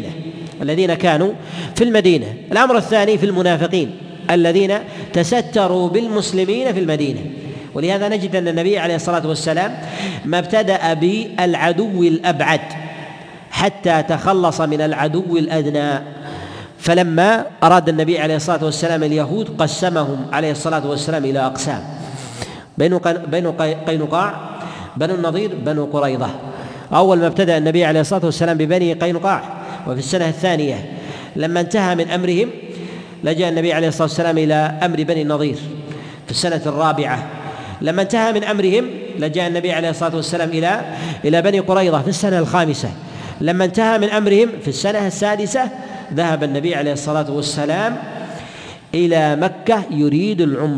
S1: في المدينة، الأمر الثاني في المنافقين الذين تستروا بالمسلمين في المدينة. ولهذا نجد أن النبي عليه الصلاة والسلام ما ابتدأ بالعدو الأبعد حتى تخلص من العدو الأدنى، فلما أراد النبي عليه الصلاة والسلام اليهود قسمهم عليه الصلاة والسلام إلى أقسام: بنو قينقاع، بنو النضير، بنو قريظة. أول ما ابتدأ النبي عليه الصلاة والسلام ببني قينقاع، وفي السنة الثانية لما انتهى من أمرهم لجأ النبي عليه الصلاة والسلام إلى أمر بني النضير. في السنة الرابعة لما انتهى من أمرهم لجأ النبي عليه الصلاة والسلام إلى بني قريظة. في السنة الخامسة لما انتهى من أمرهم في السنة السادسة ذهب النبي عليه الصلاة والسلام إلى مكة يريد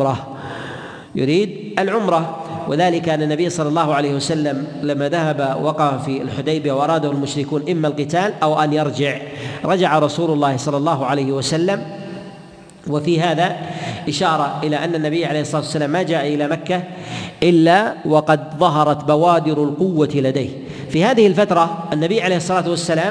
S1: العمرة. وذلك أن النبي صلى الله عليه وسلم لما ذهب وقف في الحديبية وأراده المشركون إما القتال أو أن رجع رسول الله صلى الله عليه وسلم. وفي هذا إشارة إلى أن النبي عليه الصلاة والسلام ما جاء إلى مكة إلا وقد ظهرت بوادر القوة لديه. في هذه الفترة النبي عليه الصلاة والسلام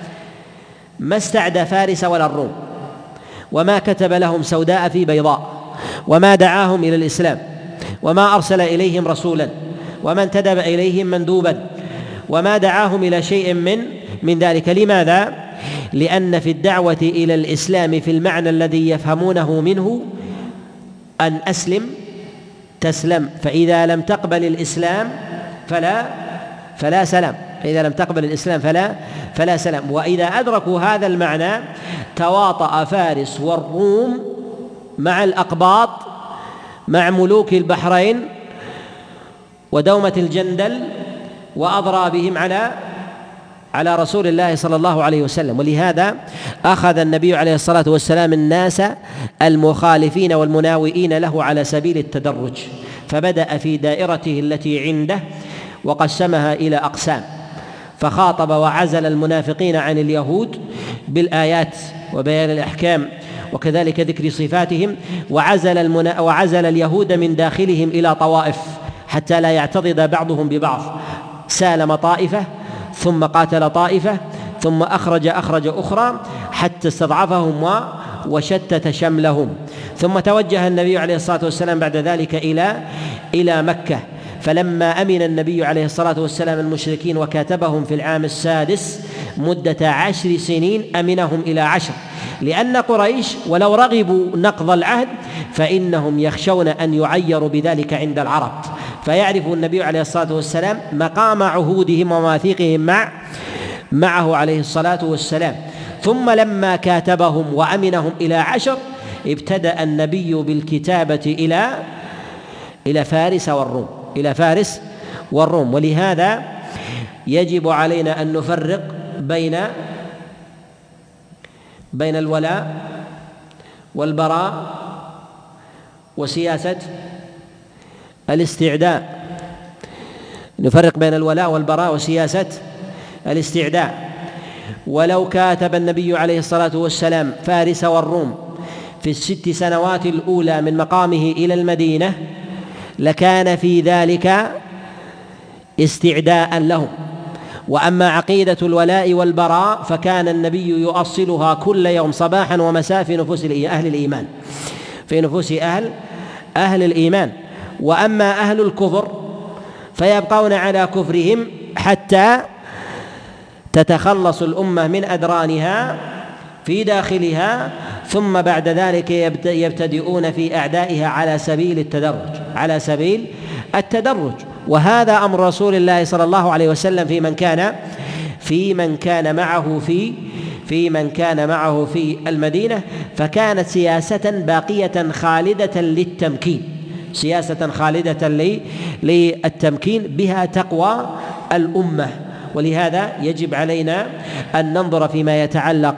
S1: ما استعدى فارس ولا الروم، وما كتب لهم سوداء في بيضاء، وما دعاهم إلى الإسلام، وما أرسل إليهم رسولا، وما انتدب إليهم مندوبا، وما دعاهم إلى شيء من ذلك. لماذا؟ لأن في الدعوة إلى الإسلام في المعنى الذي يفهمونه منه أن أسلم تسلم، فإذا لم تقبل الإسلام فلا سلام، فإذا لم تقبل الإسلام فلا سلام. وإذا أدركوا هذا المعنى تواطأ فارس والروم مع الأقباط، مع ملوك البحرين ودومة الجندل، وأضرى بهم على رسول الله صلى الله عليه وسلم. ولهذا أخذ النبي عليه الصلاة والسلام الناس المخالفين والمناوئين له على سبيل التدرج، فبدأ في دائرته التي عنده وقسمها إلى أقسام، فخاطب وعزل المنافقين عن اليهود بالآيات وبيان الأحكام وكذلك ذكر صفاتهم، وعزل اليهود من داخلهم إلى طوائف حتى لا يعتضد بعضهم ببعض، سالم طائفة ثم قاتل طائفة ثم أخرج أخرى حتى استضعفهم وشتت شملهم. ثم توجه النبي عليه الصلاة والسلام بعد ذلك إلى مكة، فلما أمن النبي عليه الصلاة والسلام المشركين وكاتبهم في العام السادس مدة 10 سنين أمنهم إلى 10، لأن قريش ولو رغبوا نقض العهد فإنهم يخشون أن يعيروا بذلك عند العرب، فيعرف النبي عليه الصلاة والسلام مقام عهودهم ومواثيقهم معه عليه الصلاة والسلام. ثم لما كاتبهم وأمنهم إلى 10 ابتدأ النبي بالكتابة إلى فارس والروم. ولهذا يجب علينا أن نفرق بين الولاء والبراء وسياسة الاستعداء. نفرق بين الولاء والبراء وسياسة الاستعداء. ولو كاتب النبي عليه الصلاة والسلام فارس والروم في ال6 سنوات الأولى من مقامه إلى المدينة لكان في ذلك استعداء لهم. وأما عقيدة الولاء والبراء فكان النبي يؤصلها كل يوم صباحا ومساء في نفوس أهل الإيمان، في نفوس أهل الإيمان. وأما أهل الكفر فيبقون على كفرهم حتى تتخلص الأمة من أدرانها في داخلها، ثم بعد ذلك يبتدئون في أعدائها على سبيل التدرج. وهذا أمر رسول الله صلى الله عليه وسلم في من كان معه في المدينة، فكانت سياسة باقية خالدة للتمكين بها تقوى الأمة. ولهذا يجب علينا أن ننظر فيما يتعلق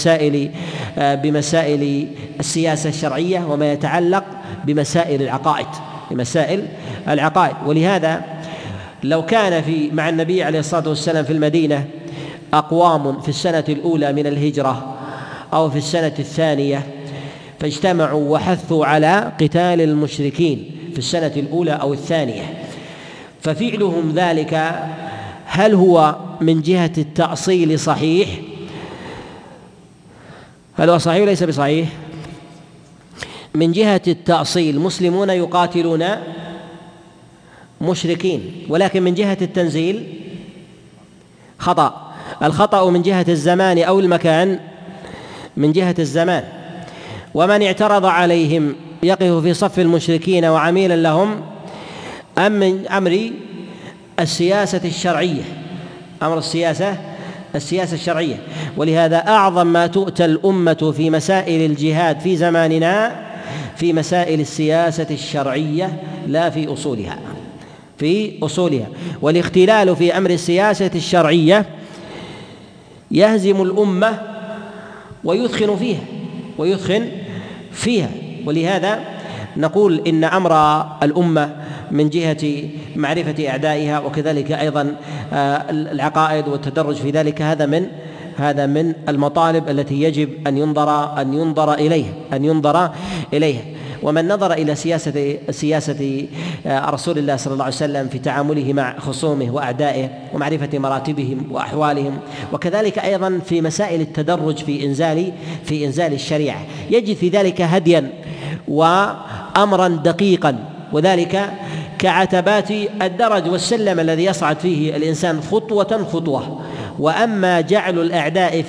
S1: بمسائل السياسة الشرعية وما يتعلق بمسائل العقائد. ولهذا لو كان مع النبي عليه الصلاة والسلام في المدينة أقوام في السنة الأولى من الهجرة أو في السنة الثانية فاجتمعوا وحثوا على قتال المشركين في السنة الأولى أو الثانية، ففعلهم ذلك هل هو من جهة التأصيل صحيح؟ هل هو صحيح وليس بصحيح؟ من جهة التأصيل مسلمون يقاتلون مشركين، ولكن من جهة التنزيل خطأ. الخطأ من جهة الزمان أو المكان من جهة الزمان. ومن اعترض عليهم يقف في صف المشركين وعميلا لهم أم من أمر السياسة الشرعية، أمر السياسة الشرعية. ولهذا أعظم ما تؤتى الأمة في مسائل الجهاد في زماننا في مسائل السياسة الشرعية لا في أصولها. والاختلال في أمر السياسة الشرعية يهزم الأمة ويثخن فيها. ولهذا نقول إن أمر الأمة من جهة معرفة أعدائها وكذلك أيضا العقائد والتدرج في ذلك هذا من المطالب التي يجب أن ينظر إليها. ومن نظر إلى سياسة رسول الله صلى الله عليه وسلم في تعامله مع خصومه وأعدائه ومعرفة مراتبهم وأحوالهم، وكذلك أيضا في مسائل التدرج في إنزال الشريعة، يجد في ذلك هديا وأمرا دقيقا، وذلك كعتبات الدرج والسلم الذي يصعد فيه الإنسان خطوة خطوة. وأما جعل الأعداء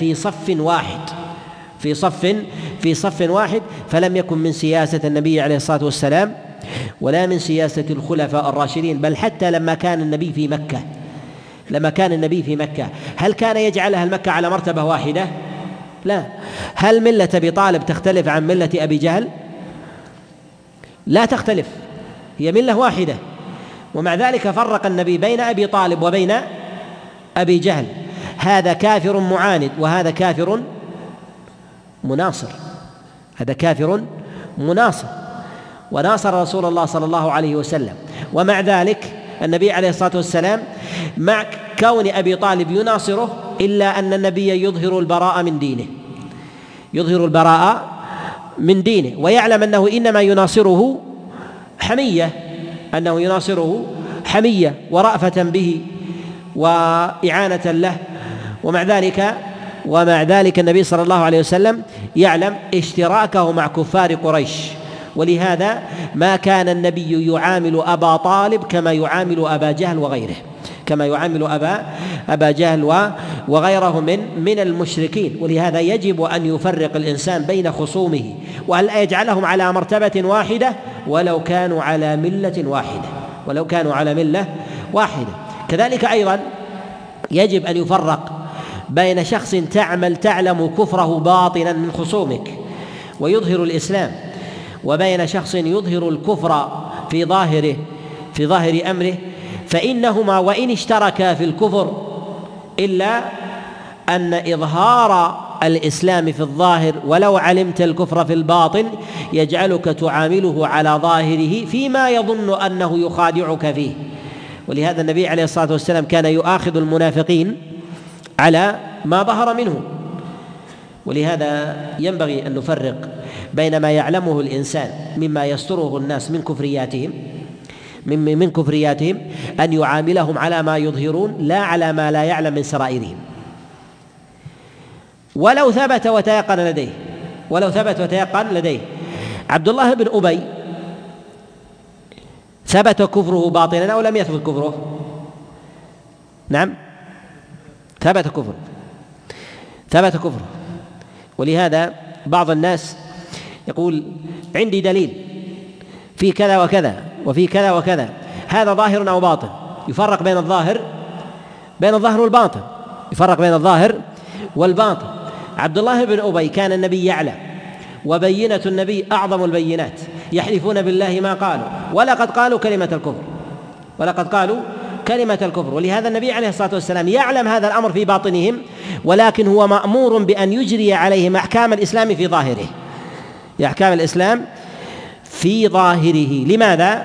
S1: في صف واحد فلم يكن من سياسة النبي عليه الصلاة والسلام ولا من سياسة الخلفاء الراشدين، بل حتى لما كان النبي في مكة هل كان يجعلها المكة على مرتبة واحدة؟ لا. هل ملة أبي طالب تختلف عن ملة أبي جهل؟ لا تختلف، هي ملة واحدة، ومع ذلك فرق النبي بين أبي طالب وبين أبي جهل. هذا كافر معاند وهذا كافر مناصر، وناصر رسول الله صلى الله عليه وسلم. ومع ذلك النبي عليه الصلاة والسلام مع كون أبي طالب يناصره إلا أن النبي يظهر البراء من دينه، ويعلم أنه إنما يناصره حمية ورأفة به وإعانة له. ومع ذلك النبي صلى الله عليه وسلم يعلم اشتراكه مع كفار قريش، ولهذا ما كان النبي يعامل أبا طالب كما يعامل أبا جهل وغيره من المشركين. ولهذا يجب أن يفرق الإنسان بين خصومه وأن لا يجعلهم على مرتبة واحدة ولو كانوا على ملة واحدة. كذلك أيضا يجب أن يفرق بين شخص تعلم كفره باطنا من خصومك ويظهر الإسلام، وبين شخص يظهر الكفر في ظاهر أمره، فإنهما وإن اشتركا في الكفر إلا أن إظهار الإسلام في الظاهر ولو علمت الكفر في الباطن يجعلك تعامله على ظاهره فيما يظن أنه يخادعك فيه. ولهذا النبي عليه الصلاة والسلام كان يؤاخذ المنافقين على ما ظهر منه. ولهذا ينبغي أن نفرق بين ما يعلمه الإنسان مما يستره الناس من كفرياتهم أن يعاملهم على ما يظهرون لا على ما لا يعلم من سرائرهم. ولو ثبت وتيقن لديه عبد الله بن أبي ثبت كفره باطلا أو لم يثبت كفره؟ نعم، ثبت كفره. ولهذا بعض الناس يقول عندي دليل في كذا وكذا وفي كذا وكذا، هذا ظاهر أو باطن، يفرق بين الظاهر والباطن. عبد الله بن أبي كان النبي يعلم، وبينة النبي أعظم البينات، يحلفون بالله ما قالوا ولقد قالوا كلمة الكفر. ولهذا النبي عليه الصلاة والسلام يعلم هذا الأمر في باطنهم، ولكن هو مأمور بأن يجري عليهم أحكام الإسلام في ظاهره. لماذا؟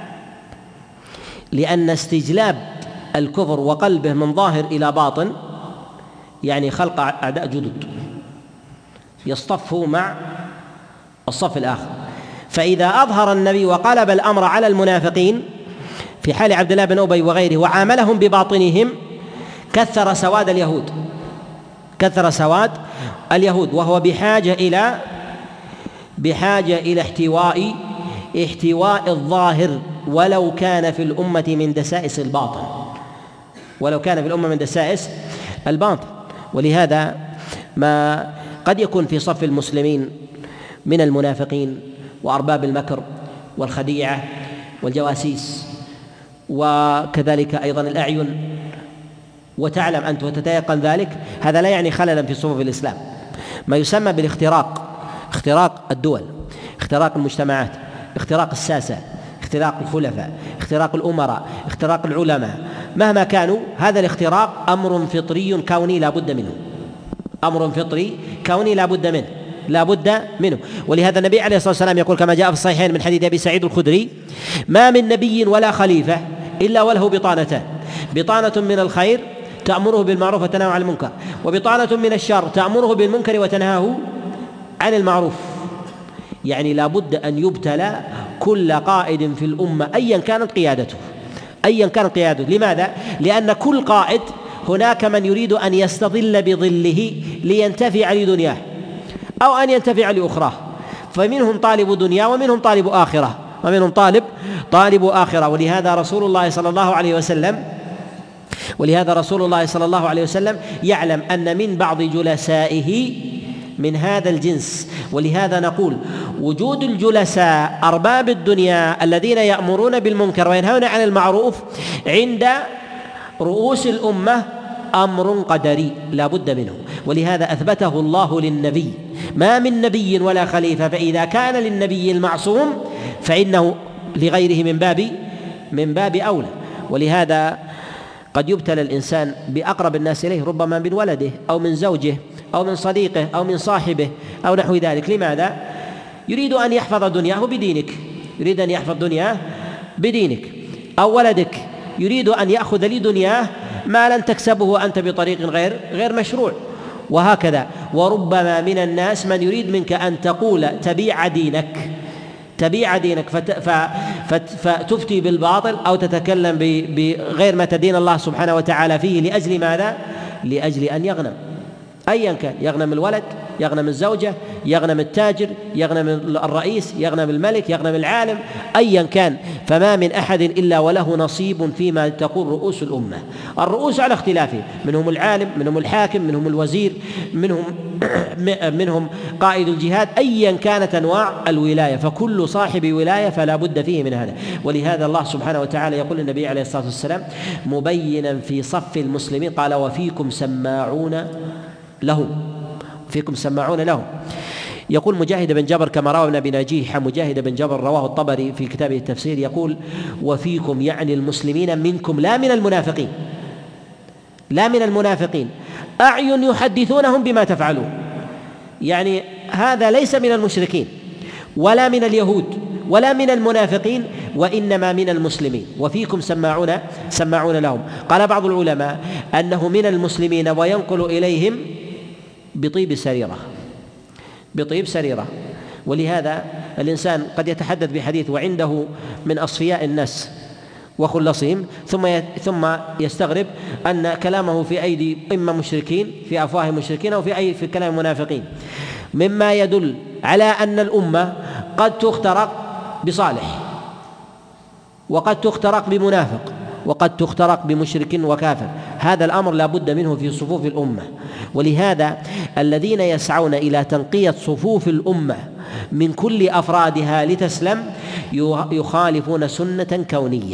S1: لأن استجلاب الكفر وقلبه من ظاهر إلى باطن يعني خلق أعداء جدد يصطفوا مع الصف الآخر. فإذا أظهر النبي وقلب الأمر على المنافقين في حال عبد الله بن أبي وغيره وعاملهم بباطنهم كثر سواد اليهود، وهو بحاجة إلى احتواء الظاهر ولو كان في الأمة من دسائس الباطن. ولهذا ما قد يكون في صف المسلمين من المنافقين وأرباب المكر والخديعة والجواسيس وكذلك أيضا الأعين، وتعلم أنت وتتيقن ذلك، هذا لا يعني خللا في صفوف الإسلام. ما يسمى بالاختراق، اختراق الدول، اختراق المجتمعات، اختراق الساسة، اختراق الخلفاء، اختراق الأمراء، اختراق العلماء، مهما كانوا، هذا الاختراق أمر فطري كوني لا بد منه، لا بد منه. ولهذا النبي عليه الصلاة والسلام يقول كما جاء في الصحيحين من حديث أبي سعيد الخدري: ما من نبي ولا خليفة إلا وله بطانتان، بطانة من الخير تأمره بالمعروف وتنهى عن المنكر، وبطانة من الشر تأمره بالمنكر وتنهاه عن المعروف. يعني لا بد أن يبتلى كل قائد في الأمة أيا كانت قيادته، أيا كانت قيادته. لماذا؟ لأن كل قائد هناك من يريد أن يستظل بظله لينتفع لدنياه أو أن ينتفع لأخراه، فمنهم طالب دنيا ومنهم طالب آخرة، طالب آخرة. ولهذا رسول الله صلى الله عليه وسلم يعلم أن من بعض جلسائه من هذا الجنس. ولهذا نقول وجود الجلساء أرباب الدنيا الذين يأمرون بالمنكر وينهون عن المعروف عند رؤوس الأمة أمر قدري لا بد منه. ولهذا أثبته الله للنبي: ما من نبي ولا خليفة، فإذا كان للنبي المعصوم فإنه لغيره من باب أولى. ولهذا قد يبتلى الإنسان بأقرب الناس إليه، ربما من ولده أو من زوجه أو من صديقه أو من صاحبه أو نحو ذلك. لماذا؟ يريد أن يحفظ دنياه بدينك، أو ولدك يريد أن يأخذ لدنياه ما لن تكسبه أنت بطريق غير مشروع، وهكذا. وربما من الناس من يريد منك أن تقول تبيع دينك فتفتي بالباطل أو تتكلم بغير ما تدين الله سبحانه وتعالى فيه. لأجل ماذا؟ لأجل أن يغنم أيا كان، يغنم الولد، يغنم الزوجة، يغنم التاجر، يغنم الرئيس، يغنم الملك، يغنم العالم، أيا كان. فما من أحد إلا وله نصيب فيما تقول رؤوس الأمة. الرؤوس على اختلافه، منهم العالم، منهم الحاكم، منهم الوزير، منهم قائد الجهاد، أيا كانت أنواع الولاية، فكل صاحب ولاية فلا بد فيه من هذا. ولهذا الله سبحانه وتعالى يقول للنبي عليه الصلاة والسلام مبينا في صف المسلمين قال: وفيكم سماعون لهم. يقول مجاهد بن جبر كما روى ابن أبي نجيح مجاهد بن جبر رواه الطبري في كتابه التفسير، يقول: وفيكم يعني المسلمين، منكم لا من المنافقين أعين يحدثونهم بما تفعلون. يعني هذا ليس من المشركين ولا من اليهود ولا من المنافقين، وإنما من المسلمين. وفيكم سماعون لهم. قال بعض العلماء أنه من المسلمين وينقل إليهم بطيب سريرة. ولهذا الإنسان قد يتحدث بحديث وعنده من أصفياء الناس وخلصهم، ثم يستغرب أن كلامه في أيدي إما مشركين، في أفواه مشركين، أو في كلام منافقين، مما يدل على أن الأمة قد تخترق بصالح، وقد تخترق بمنافق، وقد تخترق بمشرك وكافر. هذا الأمر لا بد منه في صفوف الأمة. ولهذا الذين يسعون إلى تنقية صفوف الأمة من كل أفرادها لتسلم يخالفون سنة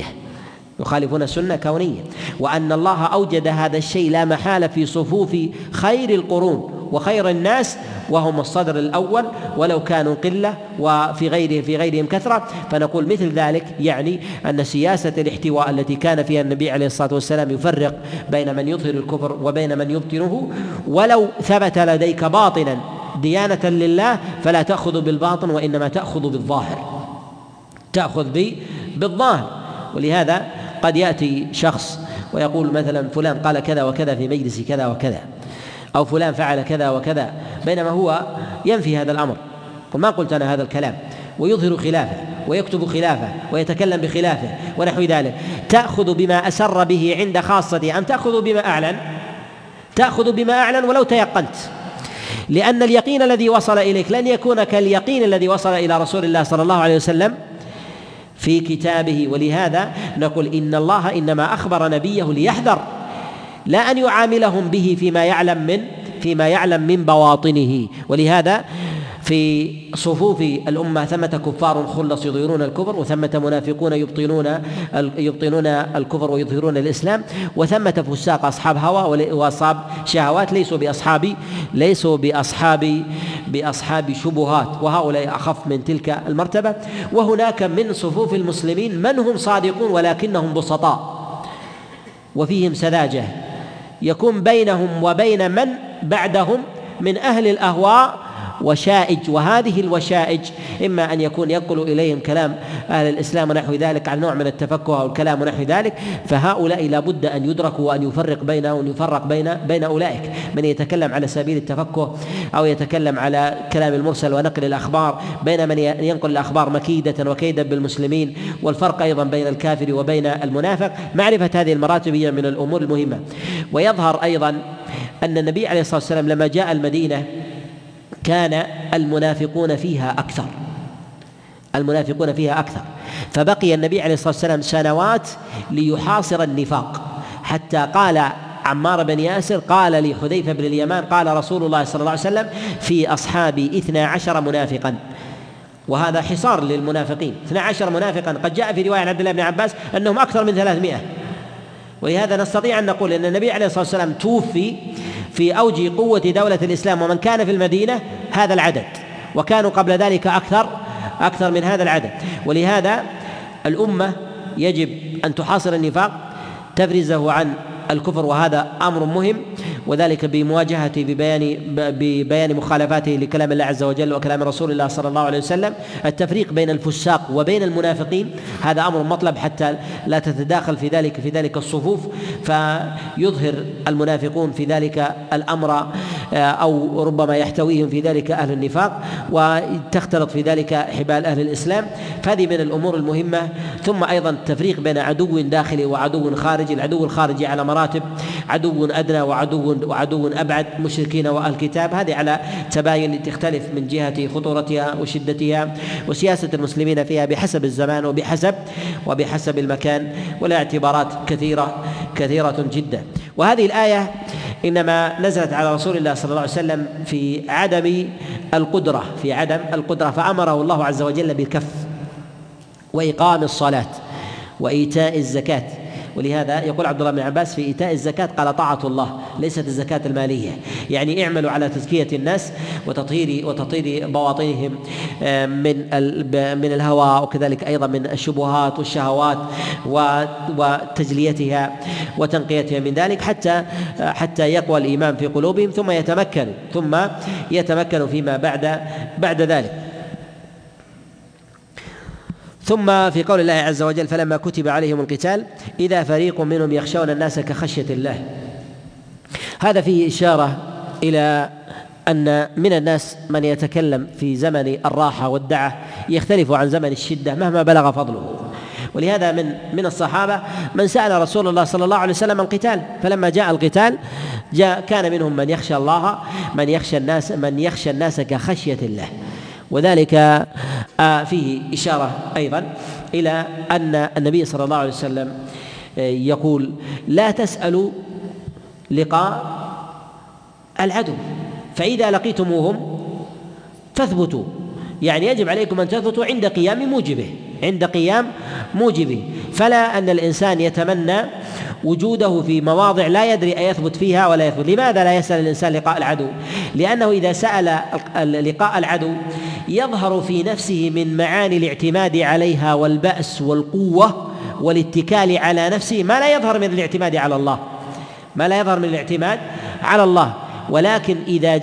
S1: كونية، وأن الله أوجد هذا الشيء لا محالة في صفوف خير القرون وخير الناس، وهم الصدر الأول ولو كانوا قلة، وفي غيرهم كثرة. فنقول مثل ذلك يعني أن سياسة الاحتواء التي كان فيها النبي عليه الصلاة والسلام يفرق بين من يظهر الكفر وبين من يبطنه، ولو ثبت لديك باطنا ديانة لله فلا تأخذ بالباطن وإنما تأخذ بالظاهر. ولهذا قد يأتي شخص ويقول مثلا فلان قال كذا وكذا في مجلس كذا وكذا، أو فلان فعل كذا وكذا، بينما هو ينفي هذا الأمر، وما قلت أنا هذا الكلام، ويظهر خلافه ويكتب خلافه ويتكلم بخلافه ونحو ذلك. تأخذ بما أسر به عند خاصته أم تأخذ بما أعلن؟ تأخذ بما أعلن ولو تيقنت، لأن اليقين الذي وصل إليك لن يكون كاليقين الذي وصل إلى رسول الله صلى الله عليه وسلم في كتابه. ولهذا نقول إن الله إنما أخبر نبيه ليحذر، لا أن يعاملهم به فيما يعلم من بواطنه. ولهذا في صفوف الأمة ثمة كفار خلص يظهرون الكفر، وثمة منافقون يبطنون الكفر ويظهرون الإسلام، وثمة فساق أصحاب هوى وأصحاب شهوات ليسوا بأصحاب شبهات، وهؤلاء أخف من تلك المرتبة. وهناك من صفوف المسلمين من هم صادقون ولكنهم بسطاء وفيهم سذاجة، يكون بينهم وبين من بعدهم من أهل الأهواء وشائج، وهذه الوشائج إما أن يكون ينقل إليهم كلام أهل الإسلام ونحو ذلك عن نوع من التفكه أو الكلام ونحو ذلك، فهؤلاء لا بد أن يدركوا وأن يفرق بين أولئك من يتكلم على سبيل التفكه أو يتكلم على كلام المرسل ونقل الأخبار، بين من ينقل الأخبار مكيدة وكيدا بالمسلمين، والفرق أيضا بين الكافر وبين المنافق. معرفة هذه المراتب هي من الأمور المهمة. ويظهر أيضا أن النبي عليه الصلاة والسلام لما جاء المدينة كان المنافقون فيها أكثر، فبقي النبي عليه الصلاة والسلام سنوات ليحاصر النفاق، حتى قال عمار بن ياسر قال لحذيفة بن اليمان قال رسول الله صلى الله عليه وسلم في أصحابي 12 منافقا، وهذا حصار للمنافقين. 12 منافقا، قد جاء في رواية عن عبد الله بن عباس أنهم أكثر من 300. ولهذا نستطيع أن نقول أن النبي عليه الصلاة والسلام توفي في أوج قوة دولة الإسلام ومن كان في المدينة هذا العدد، وكانوا قبل ذلك أكثر من هذا العدد. ولهذا الأمة يجب أن تحاصر النفاق، تفرزه عن الكفر، وهذا أمر مهم، وذلك بمواجهته ببيان مخالفاته لكلام الله عز وجل وكلام رسول الله صلى الله عليه وسلم. التفريق بين الفساق وبين المنافقين هذا أمر مطلب حتى لا تتداخل في ذلك الصفوف، فيظهر المنافقون في ذلك الأمر أو ربما يحتويهم في ذلك أهل النفاق، وتختلط في ذلك حبال أهل الإسلام. فهذه من الأمور المهمة. ثم أيضا التفريق بين عدو داخلي وعدو خارجي. العدو الخارجي على مراتب: عدو أدنى وعدو أبعد، مشركين وأهل كتاب. هذه على تباين تختلف من جهة خطورتها وشدتها وسياسة المسلمين فيها بحسب الزمان وبحسب المكان، ولا اعتبارات كثيرة جدا. وهذه الآية إنما نزلت على رسول الله صلى الله عليه وسلم في عدم القدرة، فأمره الله عز وجل بالكف وإقام الصلاة وإيتاء الزكاة. ولهذا يقول عبد الله بن عباس في إيتاء الزكاة قال طاعة الله، ليست الزكاة المالية، يعني اعملوا على تزكية الناس وتطهير بواطنهم من الهوى، وكذلك أيضا من الشبهات والشهوات وتجليتها وتنقيتها من ذلك حتى يقوى الإيمان في قلوبهم، ثم يتمكنوا فيما بعد ذلك. ثم في قول الله عز وجل: فلما كتب عليهم القتال إذا فريق منهم يخشون الناس كخشية الله. هذا فيه إشارة إلى أن من الناس من يتكلم في زمن الراحة والدعة يختلف عن زمن الشدة مهما بلغ فضله. ولهذا من الصحابة من سأل رسول الله صلى الله عليه وسلم القتال، فلما جاء القتال كان منهم من يخشى الله، من يخشى الناس كخشية الله. وذلك فيه إشارة أيضا إلى أن النبي صلى الله عليه وسلم يقول: لا تسألوا لقاء العدو، فإذا لقيتموهم فاثبتوا، يعني يجب عليكم أن تثبتوا عند قيام موجبه. فلا أن الإنسان يتمنى وجوده في مواضع لا يدري أيثبت فيها ولا يثبت. لماذا لا يسأل الإنسان لقاء العدو؟ لأنه إذا سأل لقاء العدو يظهر في نفسه من معاني الاعتماد عليها والبأس والقوة والاتكال على نفسه ما لا يظهر من الاعتماد على الله. ولكن إذا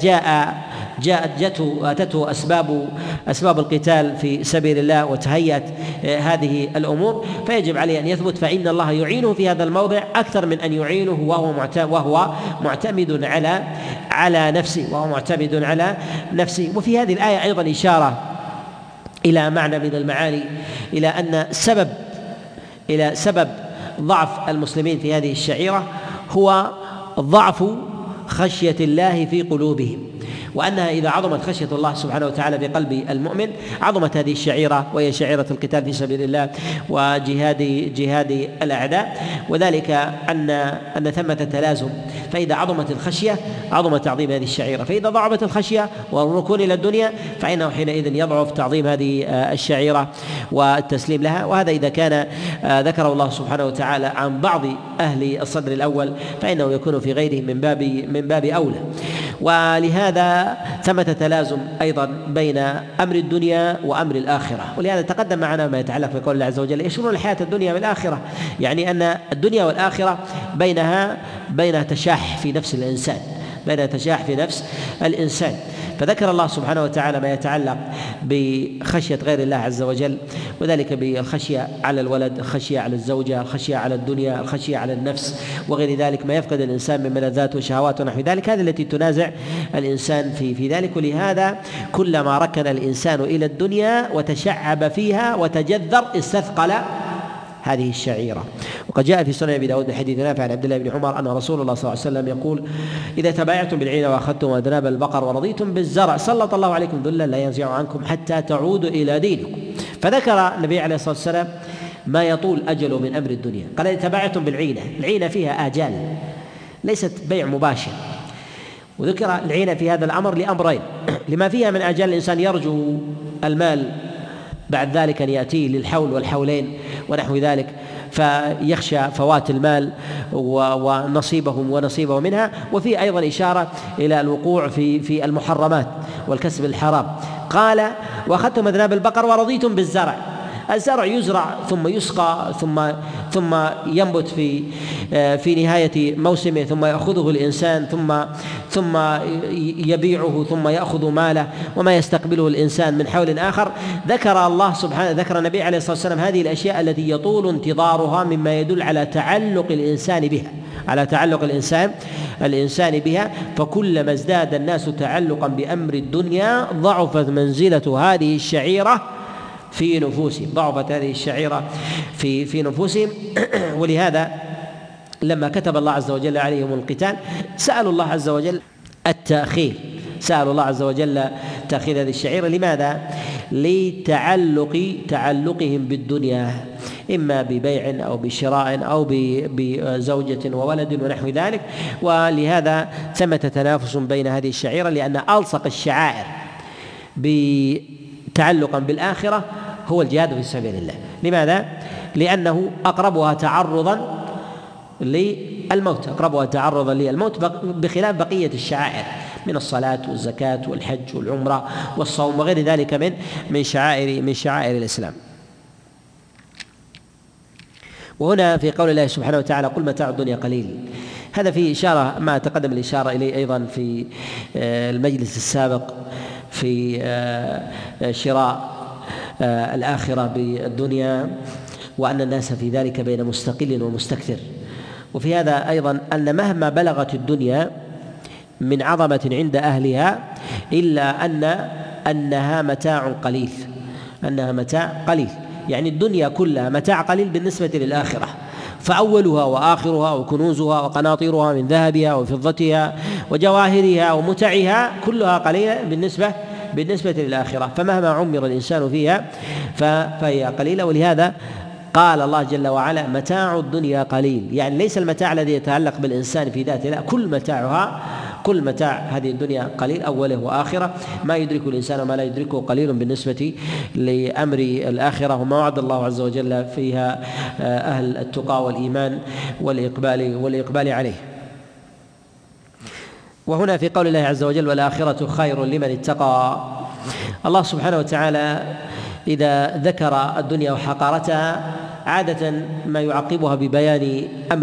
S1: أتته أسباب القتال في سبيل الله وتهيأت هذه الأمور، فيجب عليه أن يثبت، فإن الله يعينه في هذا الموضع أكثر من أن يعينه وهو معتمد على نفسه. وفي هذه الآية أيضا إشارة إلى معنى من المعاني، إلى سبب ضعف المسلمين في هذه الشعيرة هو ضعف خشية الله في قلوبهم، وأنها إذا عظمت خشية الله سبحانه وتعالى في قلب المؤمن عظمت هذه الشعيرة، وهي شعيرة القتال في سبيل الله وجهاد الأعداء. وذلك أن ثمة تلازم، فإذا عظمت الخشية عظم تعظيم هذه الشعيرة، فإذا ضعفت الخشية والركون إلى الدنيا فإنه حينئذ يضعف تعظيم هذه الشعيرة والتسليم لها. وهذا إذا كان ذكره الله سبحانه وتعالى عن بعض أهل الصدر الأول فإنه يكون في غيره من باب أولى. ولهذا ثمة تلازم أيضا بين أمر الدنيا وأمر الآخرة. ولهذا تقدم معنا ما يتعلق بقول الله عز وجل: يشملون الحياة الدنيا والآخرة، يعني أن الدنيا والآخرة بينها تشاح في نفس الإنسان، فذكر الله سبحانه وتعالى ما يتعلق بخشية غير الله عز وجل، وذلك بالخشية على الولد، الخشية على الزوجة، الخشية على الدنيا، الخشية على النفس وغير ذلك، ما يفقد الإنسان من ملذات وشهوات ونحو ذلك، هذه التي تنازع الإنسان في ذلك. ولهذا كلما ركن الإنسان إلى الدنيا وتشعب فيها وتجذر استثقل هذه الشعيرة. وقد جاء في سنن أبي داود من حديث نافع عن عبد الله بن عمر أن رسول الله صلى الله عليه وسلم يقول: إذا تبايعتم بالعين وأخذتم أذناب البقر ورضيتم بالزرع سلط الله عليكم ذلا لا ينزع عنكم حتى تعودوا إلى دينكم. فذكر النبي عليه الصلاة والسلام ما يطول أجله من أمر الدنيا، قال: إذا تبايعتم بالعينة، العينة فيها آجال ليست بيع مباشر، وذكر العينة في هذا الأمر لأمرين: لما فيها من آجال الإنسان يرجو المال بعد ذلك أن يأتيه للحول والحولين ونحو ذلك، فيخشى فوات المال ونصيبه منها، وفي أيضا إشارة إلى الوقوع في المحرمات والكسب الحرام. قال: وأخذتم أذناب البقر ورضيتم بالزرع. الزرع يزرع ثم يسقى ثم ينبت في نهاية موسمه، ثم يأخذه الإنسان ثم يبيعه ثم يأخذ ماله وما يستقبله الإنسان من حول آخر. ذكر الله سبحانه، ذكر النبي عليه الصلاة والسلام هذه الأشياء التي يطول انتظارها، مما يدل على تعلق الإنسان بها، على تعلق الإنسان بها. فكلما ازداد الناس تعلقا بأمر الدنيا ضعفت منزلة هذه الشعيرة في نفوسهم، ضعفت هذه الشعيرة في نفوسهم. ولهذا لما كتب الله عز وجل عليهم القتال سألوا الله عز وجل التأخير، سألوا الله عز وجل تأخير هذه الشعيرة. لماذا؟ لتعلقهم بالدنيا، إما ببيع أو بشراء أو بزوجة وولد ونحو ذلك. ولهذا ثمة تنافس بين هذه الشعيرة، لأن ألصق الشعائر تعلقا بالآخرة هو الجهاد في سبيل الله. لماذا؟ لأنه أقربها تعرضا للموت، بخلاف بقية الشعائر من الصلاة والزكاة والحج والعمرة والصوم وغير ذلك من شعائر الإسلام. وهنا في قول الله سبحانه وتعالى: قل متاع الدنيا قليل، هذا فيه إشارة ما تقدم الإشارة إليه أيضا في المجلس السابق في شراء الآخرة بالدنيا، وأن الناس في ذلك بين مستقل ومستكثر. وفي هذا أيضا أن مهما بلغت الدنيا من عظمة عند أهلها إلا أنها متاع قليل، يعني الدنيا كلها متاع قليل بالنسبة للآخرة، فأولها وآخرها وكنوزها وقناطيرها من ذهبها وفضتها وجواهرها ومتعها كلها قليلة بالنسبة للآخرة، فمهما عمر الإنسان فيها فهي قليلة. ولهذا قال الله جل وعلا: متاع الدنيا قليل، يعني ليس المتاع الذي يتعلق بالإنسان في ذاته، لا، كل متاع هذه الدنيا قليل، أوله وآخره. ما يدرك الإنسان وما لا يدركه قليل بالنسبة لأمر الآخرة، وما وعد الله عز وجل فيها أهل التقى والإيمان والإقبال عليه. وهنا في قول الله عز وجل: والآخرة خير لمن اتقى. الله سبحانه وتعالى إذا ذكر الدنيا وحقارتها عادة ما يعقبها ببيان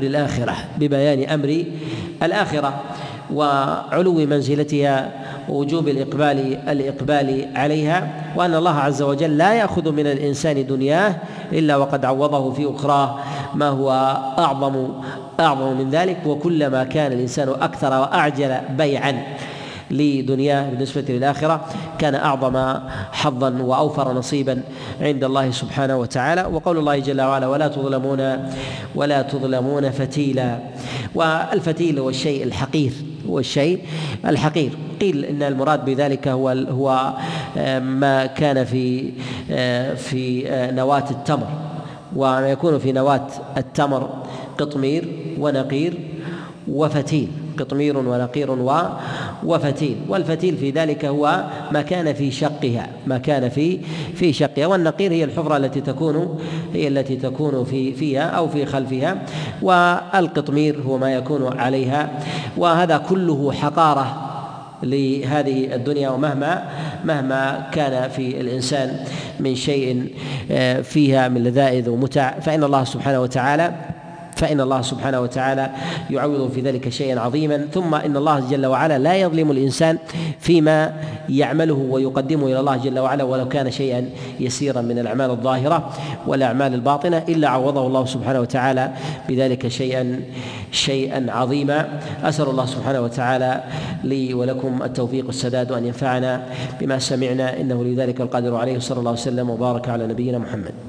S1: أمر الآخرة وعلو منزلتها ووجوب الإقبال عليها، وأن الله عز وجل لا يأخذ من الإنسان دنياه إلا وقد عوضه في أخراه ما هو أعظم من ذلك. وكلما كان الإنسان أكثر وأعجل بيعا لدنياه بالنسبة للآخرة كان أعظم حظا وأوفر نصيبا عند الله سبحانه وتعالى. وقول الله جل وعلا: ولا تظلمون فتيلا. والفتيل هو الشيء الحقير، قيل إن المراد بذلك هو ما كان في نواة التمر، وما يكون في نواة التمر قطمير ونقير وفتيل، قطمير ونقير وفتيل. والفتيل في ذلك هو ما كان في شقها، والنقير هي الحفرة التي تكون فيها أو في خلفها، والقطمير هو ما يكون عليها. وهذا كله حقارة لهذه الدنيا، ومهما كان في الإنسان من شيء فيها من لذائذ ومتع، فإن الله سبحانه وتعالى فإن الله سبحانه وتعالى يعوض في ذلك شيئا عظيما. ثم إن الله جل وعلا لا يظلم الإنسان فيما يعمله ويقدمه إلى الله جل وعلا ولو كان شيئا يسيرا من الأعمال الظاهرة والأعمال الباطنة، إلا عوضه الله سبحانه وتعالى بذلك شيئا عظيما. أسأل الله سبحانه وتعالى لي ولكم التوفيق والسداد، وأن ينفعنا بما سمعنا، إنه لذلك القادر عليه. صلى الله وسلم وبارك على نبينا محمد.